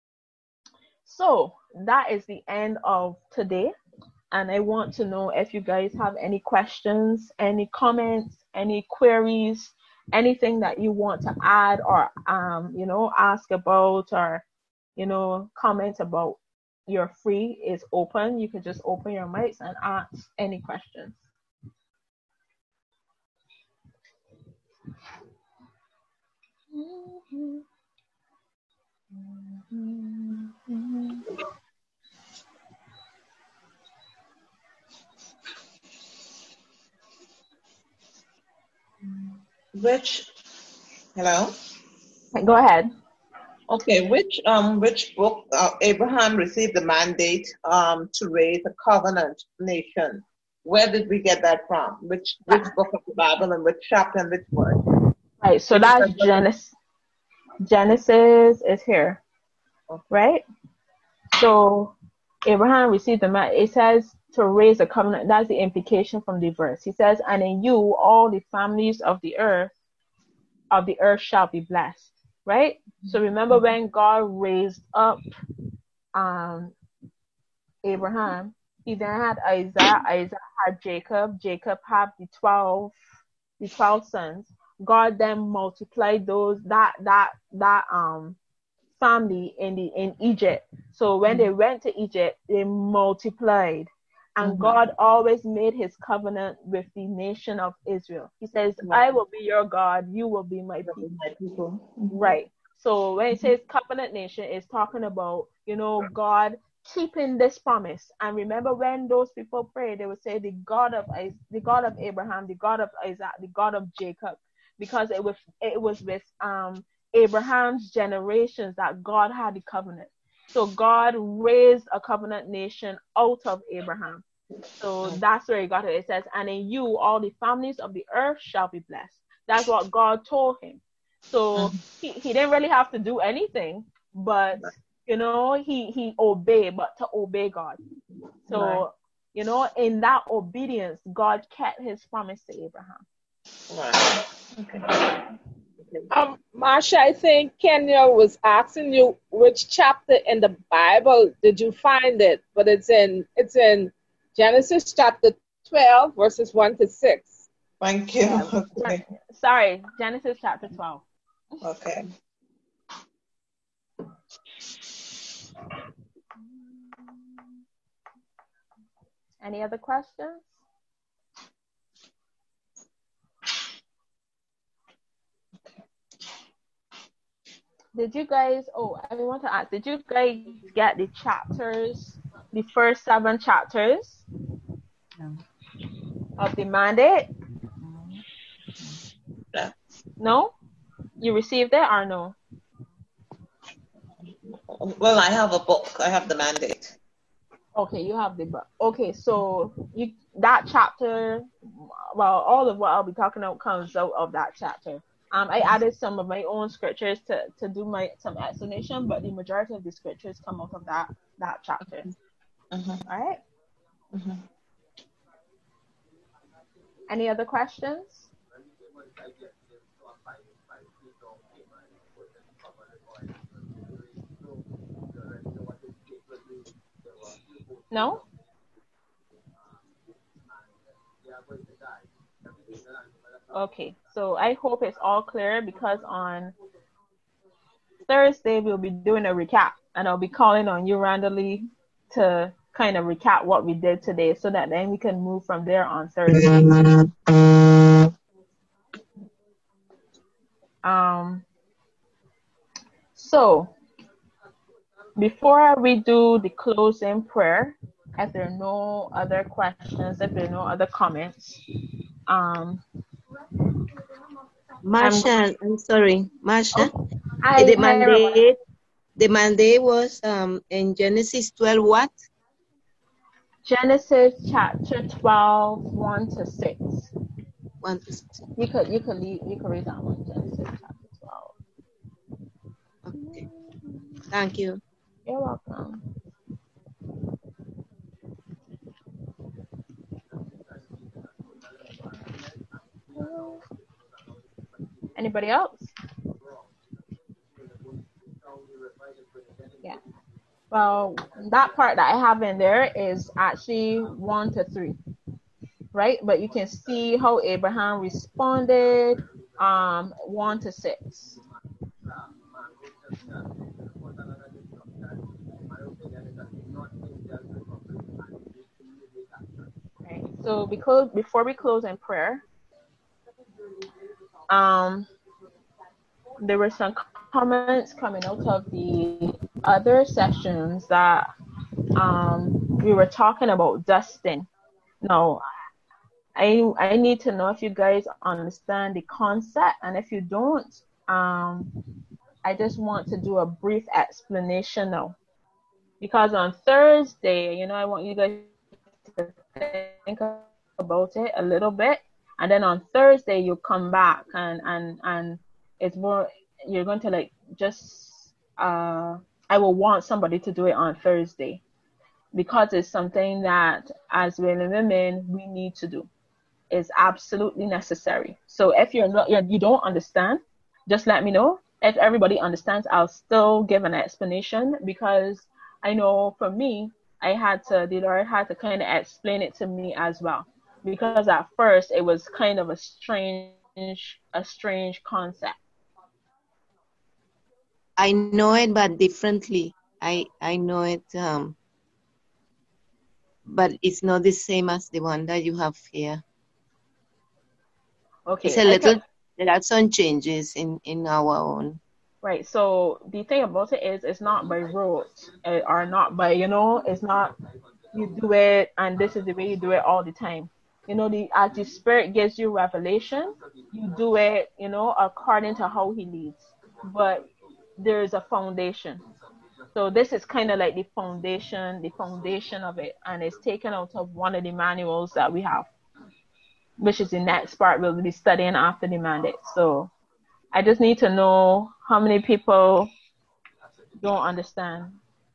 So that is the end of today. And I want to know if you guys have any questions, any comments, any queries, anything that you want to add or, um, you know, ask about or, you know, comment about. You're free, it's open. You can just open your mics and ask any questions. Which, hello? Go ahead. Okay, which um which book uh, Abraham received the mandate um to raise a covenant nation? Where did we get that from? Which which book of the Bible and which chapter and which word? Right, so that's Genesis. Genesis is here, right? So Abraham received the man. It says to raise a covenant. That's the implication from the verse. He says, "And in you all the families of the earth of the earth shall be blessed." Right? So remember when God raised up um, Abraham, he then had Isaac, Isaac had Jacob, Jacob had the twelve, the twelve sons. God then multiplied those that that that um family in the in Egypt. So when they went to Egypt, they multiplied. And mm-hmm. God always made his covenant with the nation of Israel. He says, right. I will be your God, you will be my people. My people. Mm-hmm. Right. So when it says covenant nation, it's talking about, you know, God keeping this promise. And remember when those people prayed, they would say the God of the God of Abraham, the God of Isaac, the God of Jacob, because it was it was with um Abraham's generations that God had the covenant. So God raised a covenant nation out of Abraham. So that's where he got it. It says, and in you, all the families of the earth shall be blessed. That's what God told him. So he, he didn't really have to do anything, but, you know, he, he obeyed, but to obey God. So, right. you know, in that obedience, God kept his promise to Abraham. Right. Okay. Um, Marsha, I think Kenya was asking you which chapter in the Bible did you find it, but it's in it's in Genesis chapter twelve, verses one to six. Thank you. Yeah. Okay. Sorry, Genesis chapter twelve. Okay. Any other questions? Did you guys, oh, I want to ask, did you guys get the chapters, the first seven chapters no. of the mandate? No. No? You received it or no? Well, I have a book. I have the mandate. Okay, you have the book. Okay, so you that chapter, well, all of what I'll be talking about comes out of that chapter. Um, I added some of my own scriptures to, to do my some explanation, but the majority of the scriptures come out of that that chapter. Mm-hmm. All right. Mm-hmm. Any other questions? No? Okay, so I hope it's all clear because on Thursday we'll be doing a recap, and I'll be calling on you randomly to kind of recap what we did today, so that then we can move from there on Thursday. Um. So before we do the closing prayer, if there are no other questions, if there are no other comments, um. Marsha, I'm, I'm sorry, Marsha. Oh, I, the I mandate, the mandate was um in Genesis twelve. What? Genesis chapter twelve, one to six. One to six. You could you could leave, you could read that one. Genesis chapter twelve. Okay. Thank you. You're welcome. Anybody else? Yeah. Well, that part that I have in there is actually one to three, right? But you can see how Abraham responded, um, one to six. Right. So because before we close in prayer, um, there were some comments coming out of the other sessions that um, we were talking about dusting. Now, I I need to know if you guys understand the concept, and if you don't, um, I just want to do a brief explanation now. Because on Thursday, you know, I want you guys to think about it a little bit, and then on Thursday you come back and and and it's more, you're going to like just uh I will want somebody to do it on Thursday, because it's something that as women women we need to do. It's absolutely necessary. So if you're not you don't understand, just let me know. If everybody understands, I'll still give an explanation, because I know for me, I had to, the Lord had to kind of explain it to me as well. Because at first it was kind of a strange, a strange concept. I know it, but differently. I I know it, um, but it's not the same as the one that you have here. Okay. It's a little. There are some changes in in our own. Right. So the thing about it is, it's not by rules, or not by, you know, it's not you do it and this is the way you do it all the time. You know, the as the Spirit gives you revelation, you do it, you know, according to how He leads. But there's a foundation. So this is kind of like the foundation, the foundation of it, and it's taken out of one of the manuals that we have, which is the next part we'll be studying after the mandate. So I just need to know how many people don't understand.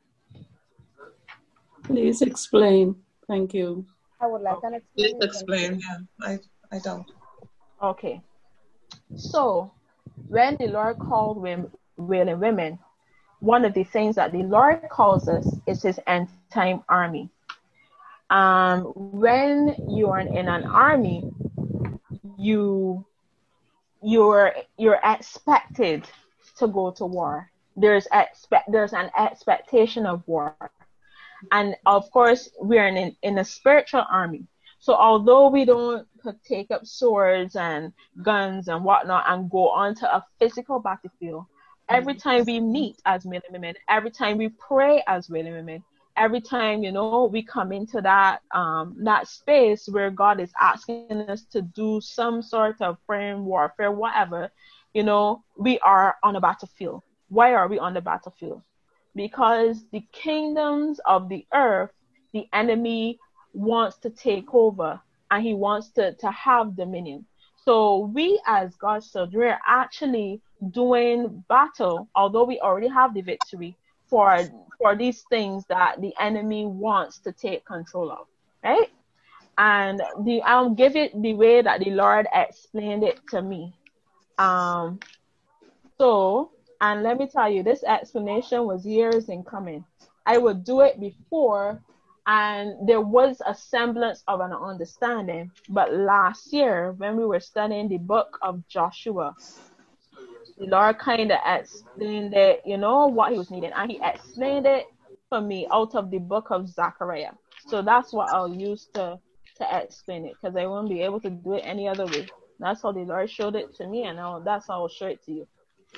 Please explain. Thank you. I would like an explanation. Please explain. Yeah, I, I don't. Okay. So when the Lord called women, wailing women, one of the things that the Lord calls us is His end time army. Um, when you are in an army, you you're you're expected to go to war. There's expect there's an expectation of war, and of course we're in in a spiritual army. So although we don't take up swords and guns and whatnot and go onto a physical battlefield, every time we meet as men and women, every time we pray as men and women, every time, you know, we come into that um that space where God is asking us to do some sort of praying warfare, whatever, you know, we are on a battlefield. Why are we on the battlefield? Because the kingdoms of the earth, the enemy wants to take over, and he wants to, to have dominion. So we as God's children, we're actually doing battle, although we already have the victory, for for these things that the enemy wants to take control of, right? And the I'll give it the way that the Lord explained it to me. Um, so, and let me tell you, this explanation was years in coming. I would do it before And there was a semblance of an understanding. But last year, when we were studying the book of Joshua, the Lord kind of explained it, you know, what he was needing. And he explained it for me out of the book of Zechariah. So that's what I'll use to, to explain it, because I won't be able to do it any other way. That's how the Lord showed it to me, and I'll, that's how I'll show it to you.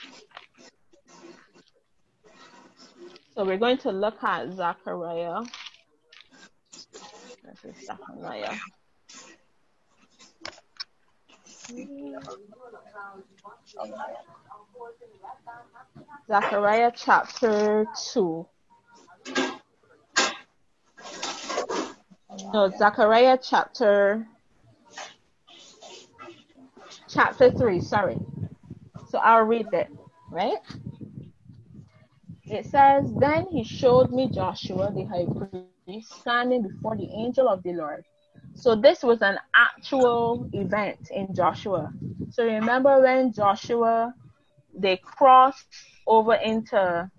So we're going to look at Zechariah. This is Zechariah. Zechariah chapter two. No, Zechariah chapter chapter three, sorry. So I'll read it, right? It says, then he showed me Joshua the high priest standing before the angel of the Lord. So this was an actual event in Joshua. So remember when Joshua, they crossed over into,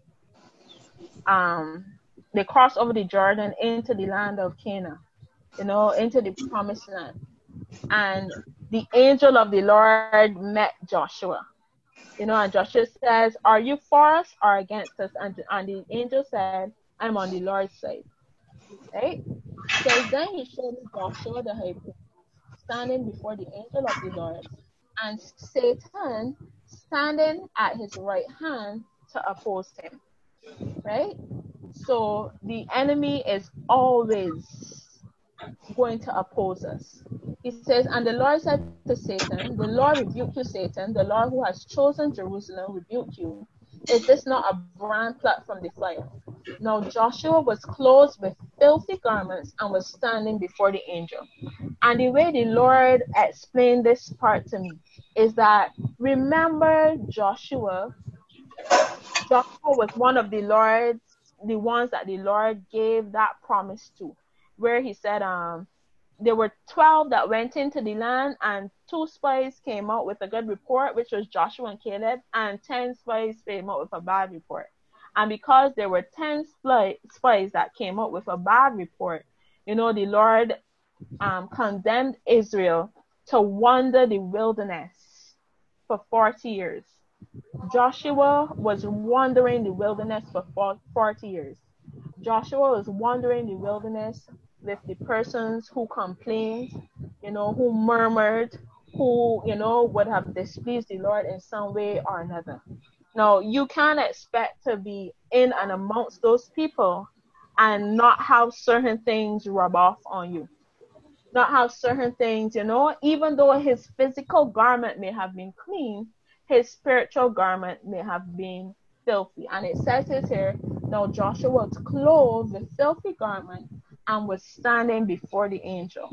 um, they crossed over the Jordan into the land of Canaan, you know, into the promised land. And the angel of the Lord met Joshua. You know, and Joshua says, are you for us or against us? And, and the angel said, I'm on the Lord's side. Right? So then he showed me Joshua the high priest standing before the angel of the Lord, and Satan standing at his right hand to oppose him. Right? So the enemy is always going to oppose us. He says, and the Lord said to Satan, the Lord rebuke you, Satan, the Lord who has chosen Jerusalem rebuke you. Is this not a brand plucked from the fire? Now Joshua was clothed with filthy garments and was standing before the angel. And the way the Lord explained this part to me is that, remember Joshua, Joshua was one of the Lord's, the ones that the Lord gave that promise to, where he said, um, there were twelve that went into the land, and two spies came out with a good report, which was Joshua and Caleb, and ten spies came out with a bad report. And because there were ten spies that came out with a bad report, you know, the Lord um, condemned Israel to wander the wilderness for forty years. Joshua was wandering the wilderness for forty years. Joshua was wandering the wilderness with the persons who complained, you know, who murmured, who, you know, would have displeased the Lord in some way or another. Now, you can't expect to be in and amongst those people and not have certain things rub off on you. Not have certain things, you know, even though his physical garment may have been clean, his spiritual garment may have been filthy. And it says it here, now Joshua was clothed with filthy garment and was standing before the angel.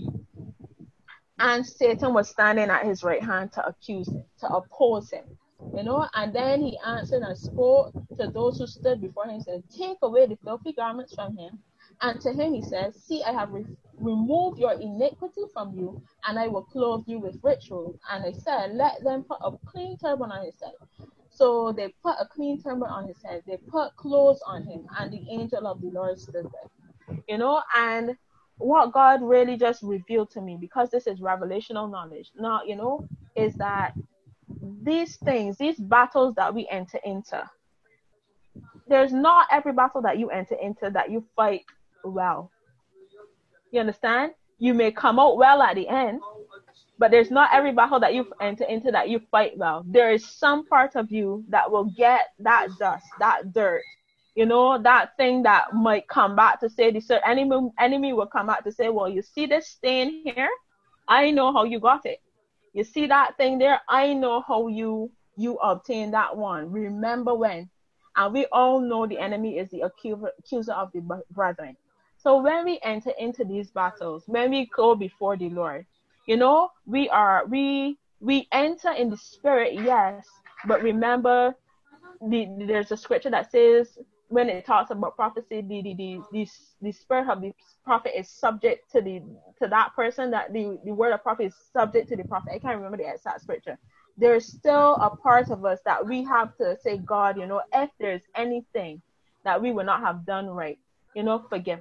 And Satan was standing at his right hand to accuse him, to oppose him. You know, and then he answered and spoke to those who stood before him and said, take away the filthy garments from him. And to him he said, see, I have re- removed your iniquity from you, and I will clothe you with rich robes. And I said, let them put a clean turban on his head. So they put a clean turban on his head. They put clothes on him, and the angel of the Lord stood there. You know, and what God really just revealed to me, because this is revelational knowledge, now, you know, is that these things, these battles that we enter into, there's not every battle that you enter into that you fight well. You understand? You may come out well at the end, but there's not every battle that you enter into that you fight well. There is some part of you that will get that dust, that dirt, you know, that thing that might come back to say, the enemy, enemy will come back to say, well, you see this stain here? I know how you got it. You see that thing there? I know how you you obtained that one. Remember when? And we all know the enemy is the accuser, accuser of the brethren. So when we enter into these battles, when we go before the Lord, you know, we are we we enter in the spirit, yes, but remember, the, there's a scripture that says, when it talks about prophecy, the the, the the the spirit of the prophet is subject to the to that person, that the, the word of prophet is subject to the prophet. I can't remember the exact scripture. There's still a part of us that we have to say, God, you know, if there's anything that we would not have done right, you know, forgive us.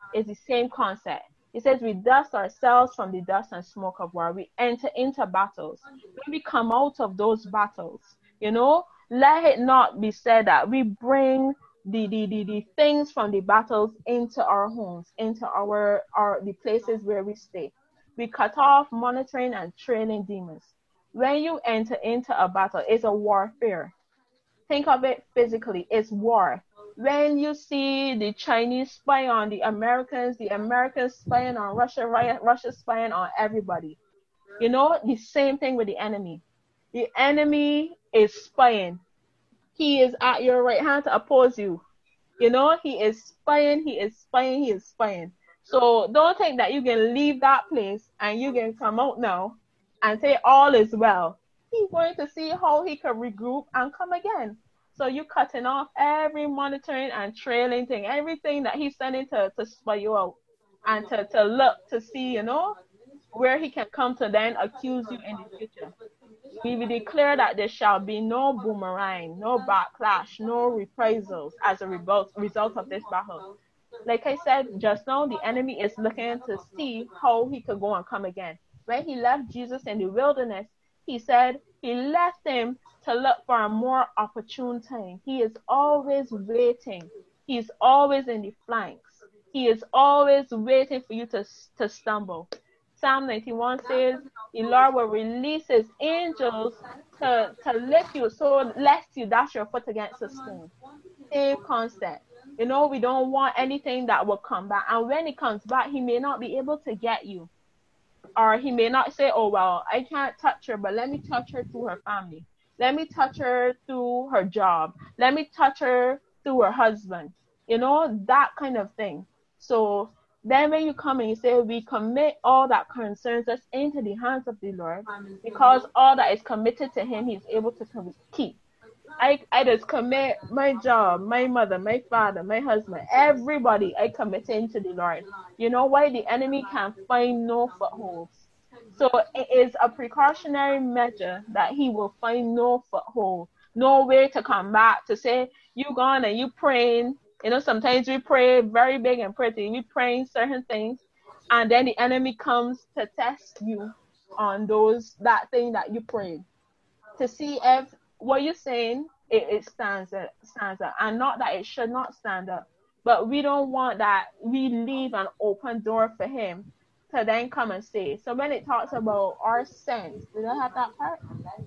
It's the same concept. It says we dust ourselves from the dust and smoke of war. We enter into battles. When we come out of those battles, you know, let it not be said that we bring the, the, the, the things from the battles into our homes, into our, our the places where we stay. We cut off monitoring and training demons. When you enter into a battle, it's a warfare. Think of it physically. It's war. When you see the Chinese spy on the Americans, the Americans spying on Russia, Russia spying on everybody. You know, the same thing with the enemy. The enemy is spying. He is at your right hand to oppose you. You know, he is spying, he is spying, he is spying. So don't think that you can leave that place and you can come out now and say all is well. He's going to see how he can regroup and come again. So you're cutting off every monitoring and trailing thing, everything that he's sending to, to spy you out and to, to look to see, you know, where he can come to then accuse you in the future. We will declare that there shall be no boomerang, no backlash, no reprisals as a result, result of this battle. Like I said just now, the enemy is looking to see how he could go and come again. When he left Jesus in the wilderness, he said he left him to look for a more opportune time. He is always waiting. He is always in the flanks. He is always waiting for you to, to stumble. Psalm ninety-one says, the Lord will release his angels to, to lift you so lest you dash your foot against a stone. Same concept. You know, we don't want anything that will come back. And when it comes back, he may not be able to get you. Or he may not say, oh, well, I can't touch her, but let me touch her through her family. Let me touch her through her job. Let me touch her through her husband. You know, that kind of thing. So then when you come and you say, we commit all that concerns us into the hands of the Lord, because all that is committed to him, he's able to keep. I, I just commit my job, my mother, my father, my husband, everybody I commit into the Lord. You know why? The enemy can find no footholds. So it is a precautionary measure that he will find no foothold, no way to come back to say, you gone and you praying. You know, sometimes we pray very big and pretty. We praying certain things, and then the enemy comes to test you on those that thing that you prayed to see if what you're saying it, it stands up, stands up, and not that it should not stand up. But we don't want that. We leave an open door for him to then come and say. So when it talks about our sense, did I have that part?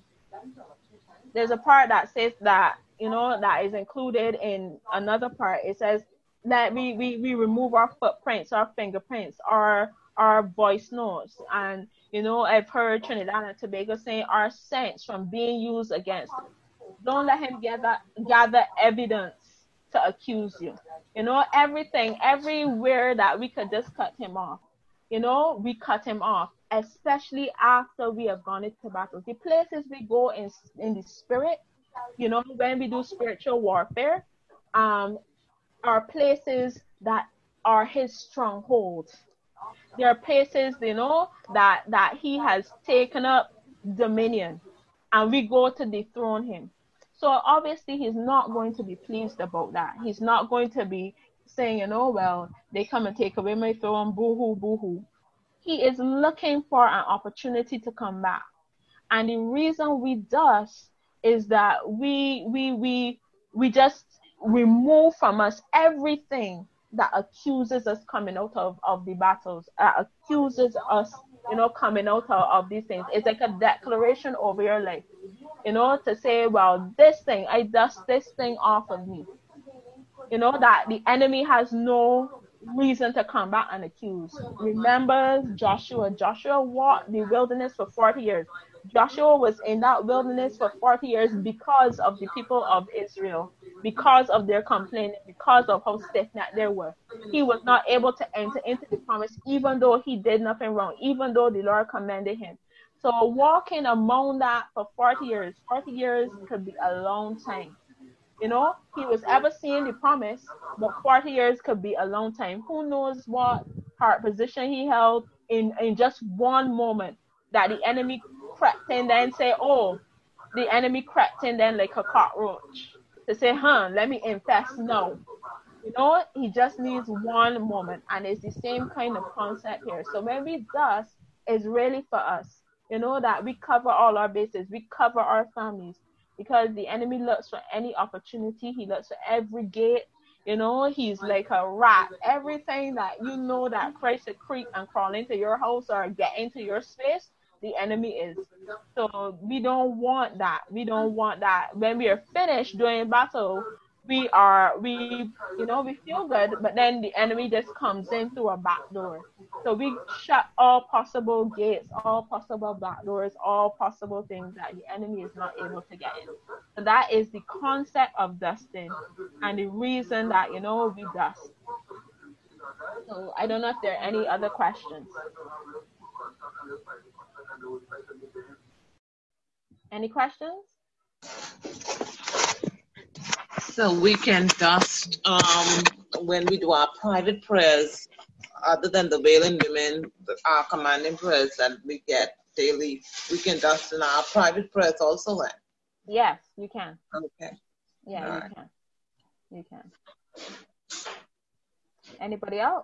There's a part that says that, you know, that is included in another part. It says that we, we, we remove our footprints, our fingerprints, our our voice notes. And, you know, I've heard Trinidad and Tobago saying our sense from being used against us. Don't let him gather, gather evidence to accuse you. You know, everything, everywhere that we could just cut him off. You know, we cut him off, especially after we have gone into battle. The places we go in, in the spirit, you know, when we do spiritual warfare, um, are places that are his strongholds. There are places, you know, that, that he has taken up dominion, and we go to dethrone him. So obviously he's not going to be pleased about that. He's not going to be saying, you know, well, they come and take away my throne, boo-hoo, boo-hoo. He is looking for an opportunity to come back. And the reason we does is that we we we we just remove from us everything that accuses us coming out of, of the battles, uh, accuses us, you know, coming out of, of these things. It's like a declaration over your life, you know, to say, well, this thing, I dust this thing off of me. You know, that the enemy has no reason to come back and accuse. Remember Joshua. Joshua walked the wilderness for forty years. Joshua was in that wilderness for forty years because of the people of Israel, because of their complaining, because of how stiff-necked they were. He was not able to enter into the promise, even though he did nothing wrong, even though the Lord commanded him. So walking among that for forty years, forty years could be a long time. You know, he was ever seeing the promise, but forty years could be a long time. Who knows what heart position he held in, in just one moment that the enemy crept in then say, oh, the enemy crept in then like a cockroach to say, huh, let me infest. No. You know, he just needs one moment, and it's the same kind of concept here. So when we dust, it's really for us. You know, that we cover all our bases, we cover our families, because the enemy looks for any opportunity. He looks for every gate. You know, he's like a rat. Everything that you know that tries to creep and crawl into your house or get into your space, the enemy is. So we don't want that. We don't want that. When we are finished doing battle, we are, we, you know, we feel good, but then the enemy just comes in through a back door. So we shut all possible gates, all possible back doors, all possible things that the enemy is not able to get in. So that is the concept of dusting and the reason that, you know, we dust. So I don't know if there are any other questions. Any questions? So we can dust um, when we do our private prayers, other than the Wailing Women, our commanding prayers that we get daily, we can dust in our private prayers also then? Yes, you can. Okay. Yeah, All you right. can. You can. Anybody else?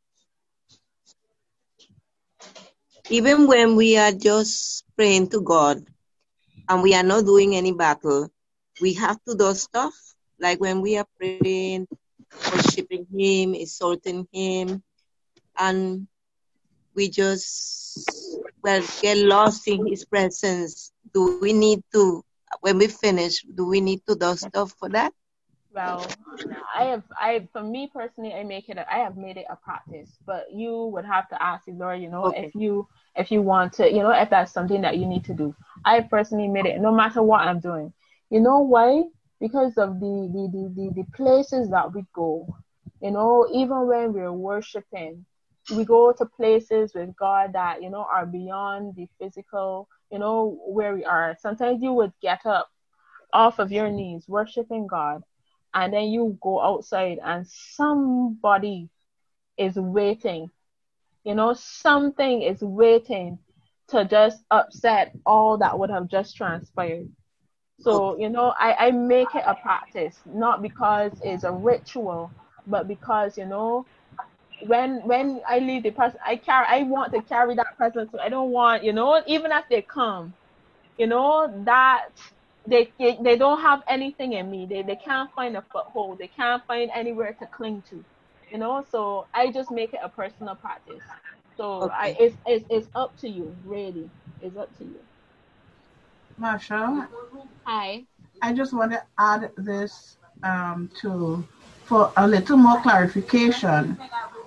Even when we are just praying to God and we are not doing any battle, we have to do stuff. Like when we are praying, worshiping Him, exalting Him, and we just, well, get lost in His presence. Do we need to, when we finish, do we need to do stuff for that? Well, I have, I, for me personally, I make it, a, I have made it a practice, but you would have to ask the Lord, you know, Okay. if you, if you want to, you know, if that's something that you need to do. I personally made it, no matter what I'm doing. You know why? Because of the, the, the, the, the places that we go, you know, even when we're worshiping, we go to places with God that, you know, are beyond the physical, you know, where we are. Sometimes you would get up off of your knees, worshiping God, and then you go outside and somebody is waiting, you know, something is waiting to just upset all that would have just transpired. So, you know, I, I make it a practice, not because it's a ritual, but because, you know, when when I leave the person, I carry, I want to carry that presence. So I don't want, you know, even if they come, you know, that they they, they don't have anything in me. They they can't find a foothold. They can't find anywhere to cling to, you know. So I just make it a personal practice. So Okay. I it's, it's it's up to you, really. It's up to you. Marsha, Hi. I just want to add this um, to for a little more clarification.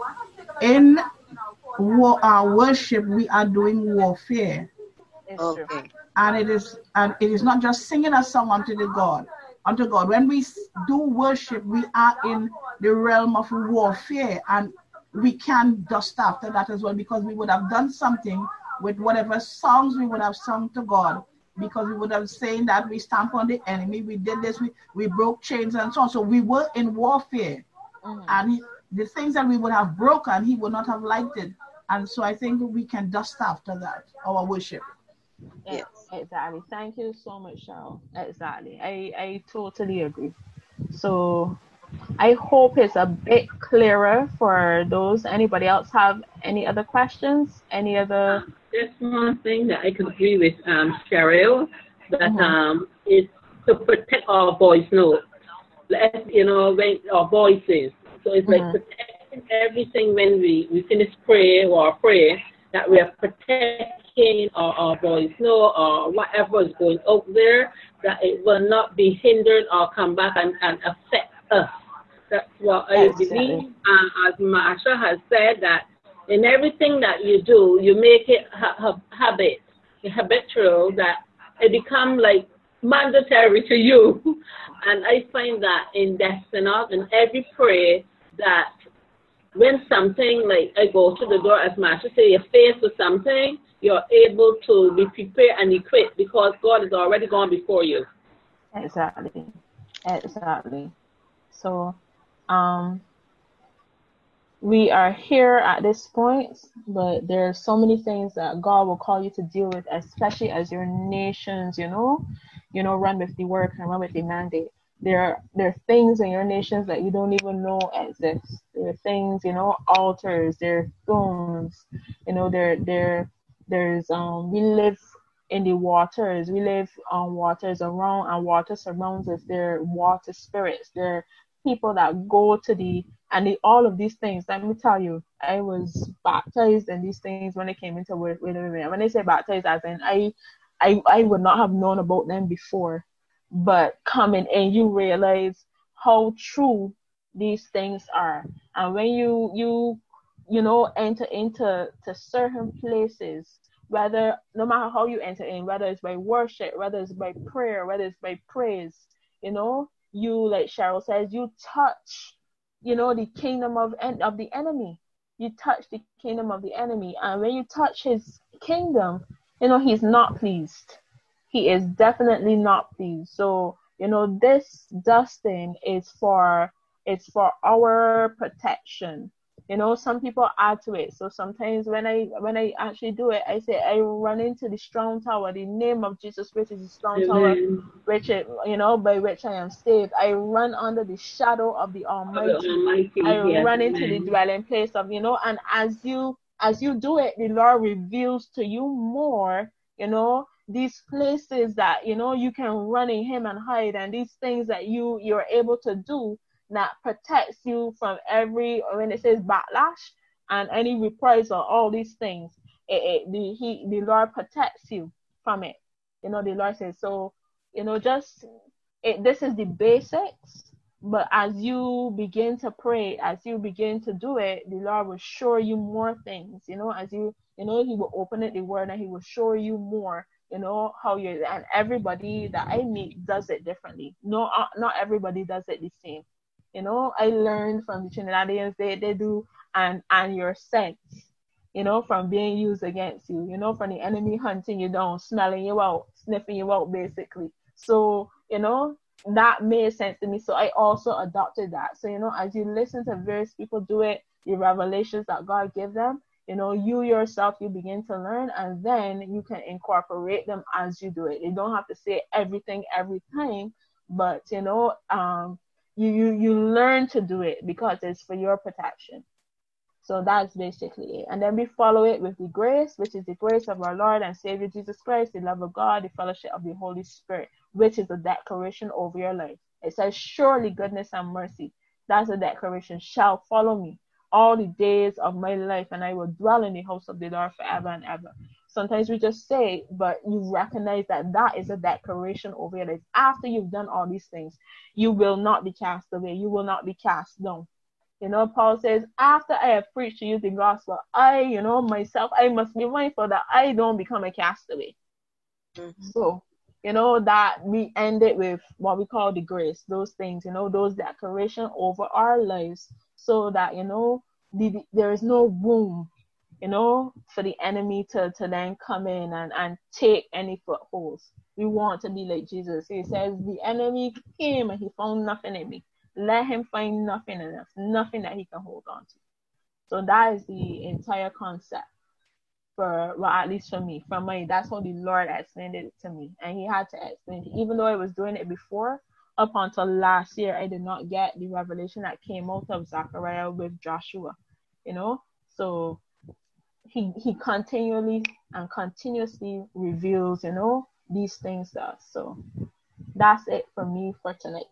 In war, our worship, we are doing warfare, It's Okay. true. and it is and it is not just singing a song unto the God, unto God. When we do worship, we are in the realm of warfare, and we can dust after that as well, because we would have done something with whatever songs we would have sung to God, because we would have saying that we stamp on the enemy, we did this, we, we broke chains and so on. So we were in warfare, Mhm. and he, the things that we would have broken, he would not have liked it. And so I think we can dust after that, our worship. Yeah, exactly. Thank you so much, Cheryl. Exactly. I, I totally agree. So I hope it's a bit clearer for those. Anybody else have any other questions? Any other? There's one thing that I could agree with um, Cheryl, that Mhm. um, is to protect our voice notes. Let you know, when our voices. So it's like Mhm. protecting everything when we, we finish prayer or prayer, that we are protecting our, our voice note or whatever is going out there, that it will not be hindered or come back and, and affect us. That's what I Exactly. believe. Um, as Marsha has said, that in everything that you do, you make it ha- ha- habit, habitual, that it become like mandatory to you. And I find that in dusting up in every prayer, that when something, like I go to the door, as Marsha say, you're faced with something, you're able to be prepared and equipped because God is already gone before you. Exactly. Exactly. So, um, we are here at this point, but there are so many things that God will call you to deal with, especially as your nations, you know, you know, run with the work and run with the mandate. There are, there are things in your nations that you don't even know exist. There are things, you know, altars, there are thrones, you know, there, there, there's, um, we live in the waters. We live on waters around, and water surrounds us. There are water spirits. There are people that go to the, and the, all of these things. Let me tell you, I was baptized in these things when I came into work. Wait a minute. When I say baptized, as in I, I, I would not have known about them before. But coming in, you realize how true these things are. And when you you you know enter into to certain places, whether no matter how you enter in, whether it's by worship, whether it's by prayer, whether it's by praise, you know, you, like Cheryl says, you touch, you know, the kingdom of of the enemy. You touch the kingdom of the enemy, and when you touch his kingdom, you know, he's not pleased. He is definitely not pleased. So, you know, this dusting is for, it's for our protection. You know, some people add to it. So sometimes when I when I actually do it, I say I run into the strong tower, the name of Jesus, which is the strong tower, which it, you know, by which I am saved. I run under the shadow of the Almighty. Of the Almighty, I yes, run into amen. the dwelling place of, you know, and as you as you do it, the Lord reveals to you more, you know, these places that, you know, you can run in him and hide, and these things that you you're able to do that protects you from every, when it says backlash and any reprisal, all these things, it, it, the he the Lord protects you from it. You know, the Lord says, so, you know, just it, this is the basics. But as you begin to pray, as you begin to do it, the Lord will show you more things. You know, as you you know, he will open it the word and he will show you more. You know, how you, and everybody that I meet does it differently. No, uh, not everybody does it the same. You know, I learned from the Trinidadians, they, they do, and, and your sense, you know, from being used against you, you know, from the enemy hunting you down, smelling you out, sniffing you out, basically. So, you know, that made sense to me. So I also adopted that. So, you know, as you listen to various people do it, the revelations that God gives them, you know, you yourself, you begin to learn, and then you can incorporate them as you do it. You don't have to say everything every time, but, you know, um, you, you, you learn to do it because it's for your protection. So that's basically it. And then we follow it with the grace, which is the grace of our Lord and Savior Jesus Christ, the love of God, the fellowship of the Holy Spirit, which is a declaration over your life. It says, surely goodness and mercy, that's a declaration, shall follow me all the days of my life, and I will dwell in the house of the Lord forever and ever. Sometimes we just say, but you recognize that that is a declaration over your life. After you've done all these things, you will not be cast away. You will not be cast down. You know, Paul says, after I have preached to you the gospel, I, you know, myself, I must be mindful that I don't become a castaway. Mm-hmm. So, you know, that we end it with what we call the grace, those things, you know, those declarations over our lives, so that, you know, the, there is no room, you know, for the enemy to, to then come in and, and take any footholds. We want to be like Jesus. He says, the enemy came and he found nothing in me. Let him find nothing in us, nothing that he can hold on to. So that is the entire concept for, well, at least for me, for me, that's how the Lord explained it to me. And he had to explain it. Even though I was doing it before, up until last year, I did not get the revelation that came out of Zechariah with Joshua, you know? So he he continually and continuously reveals, you know, these things to us. So that's it for me for tonight.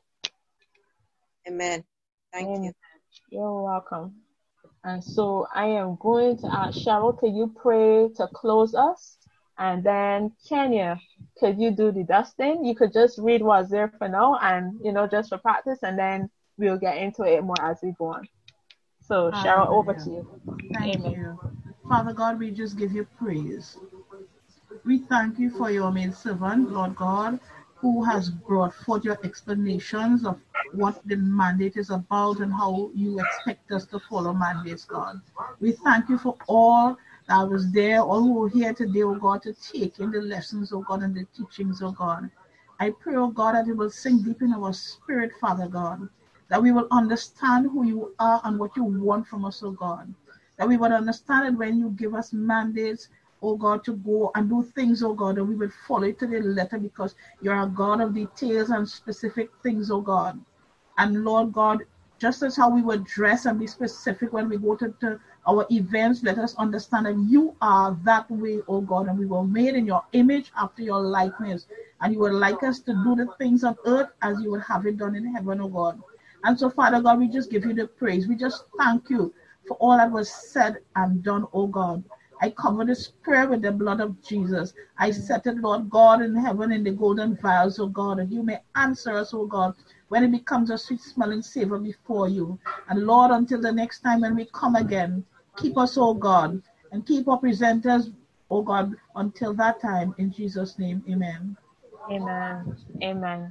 Amen. Thank Amen. you. You're welcome. And so I am going to ask Cheryl, could you pray to close us? And then Kenya, could you do the dusting? You could just read what's there for now and, you know, just for practice, and then we'll get into it more as we go on. So Cheryl, Hallelujah. Over to you. Thank Amen. you. Father God, we just give you praise. We thank you for your maidservant, Lord God, who has brought forth your explanations of what the mandate is about and how you expect us to follow mandates, God. We thank you for all that was there, all who were here today, oh God, to take in the lessons, oh God, and the teachings, oh God. I pray, oh God, that it will sink deep in our spirit, Father God, that we will understand who you are and what you want from us, oh God. That we will understand it when you give us mandates, oh God, to go and do things, oh God, and we will follow it to the letter because you're a God of details and specific things, oh God. And Lord God, just as how we would dress and be specific when we go to, to our events, let us understand that you are that way, oh God, and we were made in your image after your likeness. And you would like us to do the things on earth as you would have it done in heaven, oh God. And so, Father God, we just give you the praise. We just thank you for all that was said and done, oh God. I cover this prayer with the blood of Jesus. I set it, Lord God, in heaven in the golden vials, oh God, and you may answer us, oh God, when it becomes a sweet smelling savor before you. And Lord, until the next time when we come again, keep us, oh God, and keep our presenters, oh God, until that time. In Jesus' name, amen. Amen. Amen.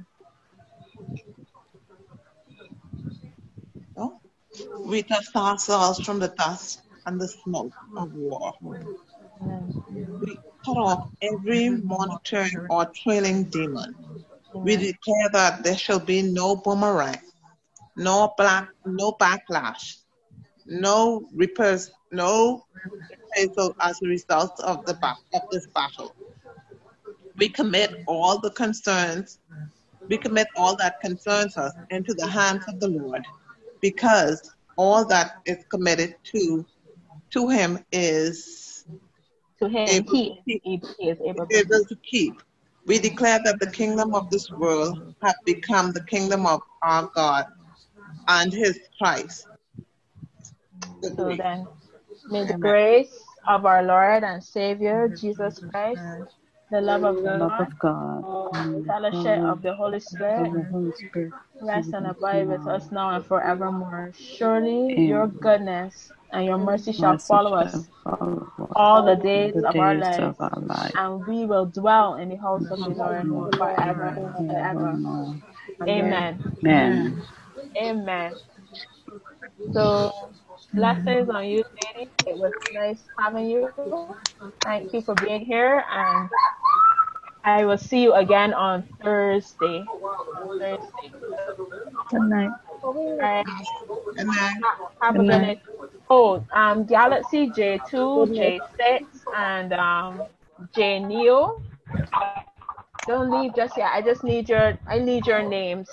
Oh, we dust ourselves from the dust and the smoke of war. Amen. We cut off every monitoring or trailing demon. We declare that there shall be no boomerang, no black, no backlash, no repairs, no reprisal as a result of the ba- of this battle. We commit all the concerns, we commit all that concerns us into the hands of the Lord, because all that is committed to to Him is To him, able to he, keep. he, he is able to Able keep. to keep. We declare that the kingdom of this world have become the kingdom of our God and His Christ. The So great. then, may the grace of our Lord and Savior, Jesus Christ, the love of The love God, of God and the fellowship power of the Holy Spirit, of the Holy Spirit be rest with and us abide with now us now and forevermore. Surely your and goodness and your mercy shall mercy follow shall us follow us all the all days the of our days lives, of our life. and we will dwell in the house of the Lord Forevermore. forever and ever. Forevermore. Amen. Amen. Amen. So, blessings on you, lady. It was nice having you. Thank you for being here, and I will see you again on Thursday. On Thursday. Good night. All right. And then Ha- Have Good a good night. night. Oh, um, Galaxy J two, Good night. J six, and um, J Neo. Don't leave just yet. I just need your. I need your names.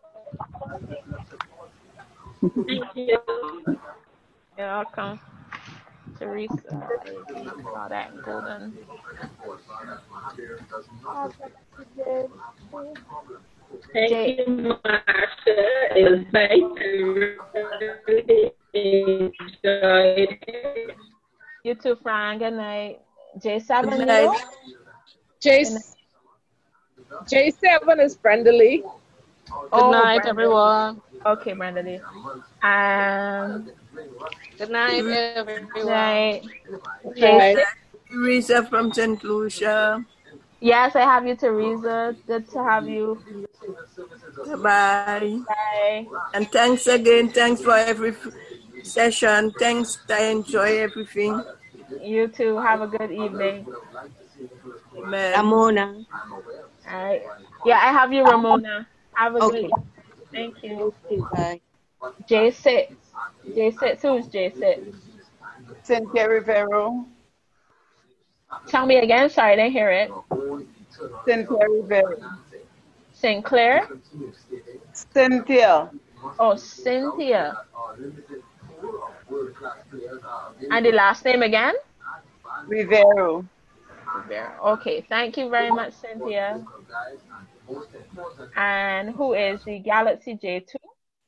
Thank you. You're welcome, Teresa. Lady, Claudette Golden. Oh, J. Thank J. you, Marsha. It was nice and really enjoyed it. You too, Frank. Good night. J Good seven, night. you? J, Good night. J seven is Brenda Lee. Good Oh, night, Brenda. everyone. Okay, Brenda Lee. Um, Good night, everyone. night. J Right. six. Teresa from Saint Lucia. Yes, I have you, Teresa. Good to have you. Bye. Bye. And thanks again. Thanks for every f- session. Thanks. I enjoy everything. You too. Have a good evening. Amen. Ramona. All right. Yeah, I have you, Ramona. Have a good Okay. evening. Thank you. Bye. J six. J six. Who's J six? Cynthia Rivero. Tell me again. Sorry, I didn't hear it. Cynthia Rivero. Sinclair? Cynthia. Oh, Cynthia. And the last name again? Rivero. Rivera. Okay, thank you very much, Cynthia. And who is the Galaxy J two?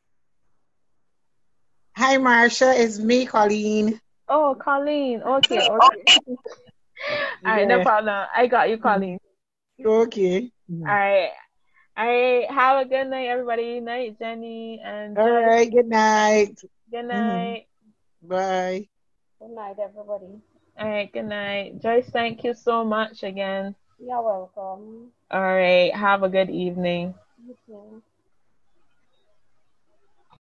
Hi, Marsha. It's me, Colleen. Oh, Colleen. Okay, okay. All right, no Yeah. problem. I got you, Colleen. Okay. All right. All right. Have a good night, everybody. Night, Jenny and All Joyce. right. Good night. Good night. Bye. Good night, everybody. All right, good night. Joyce, thank you so much again. You're welcome. All right. Have a good evening. You too.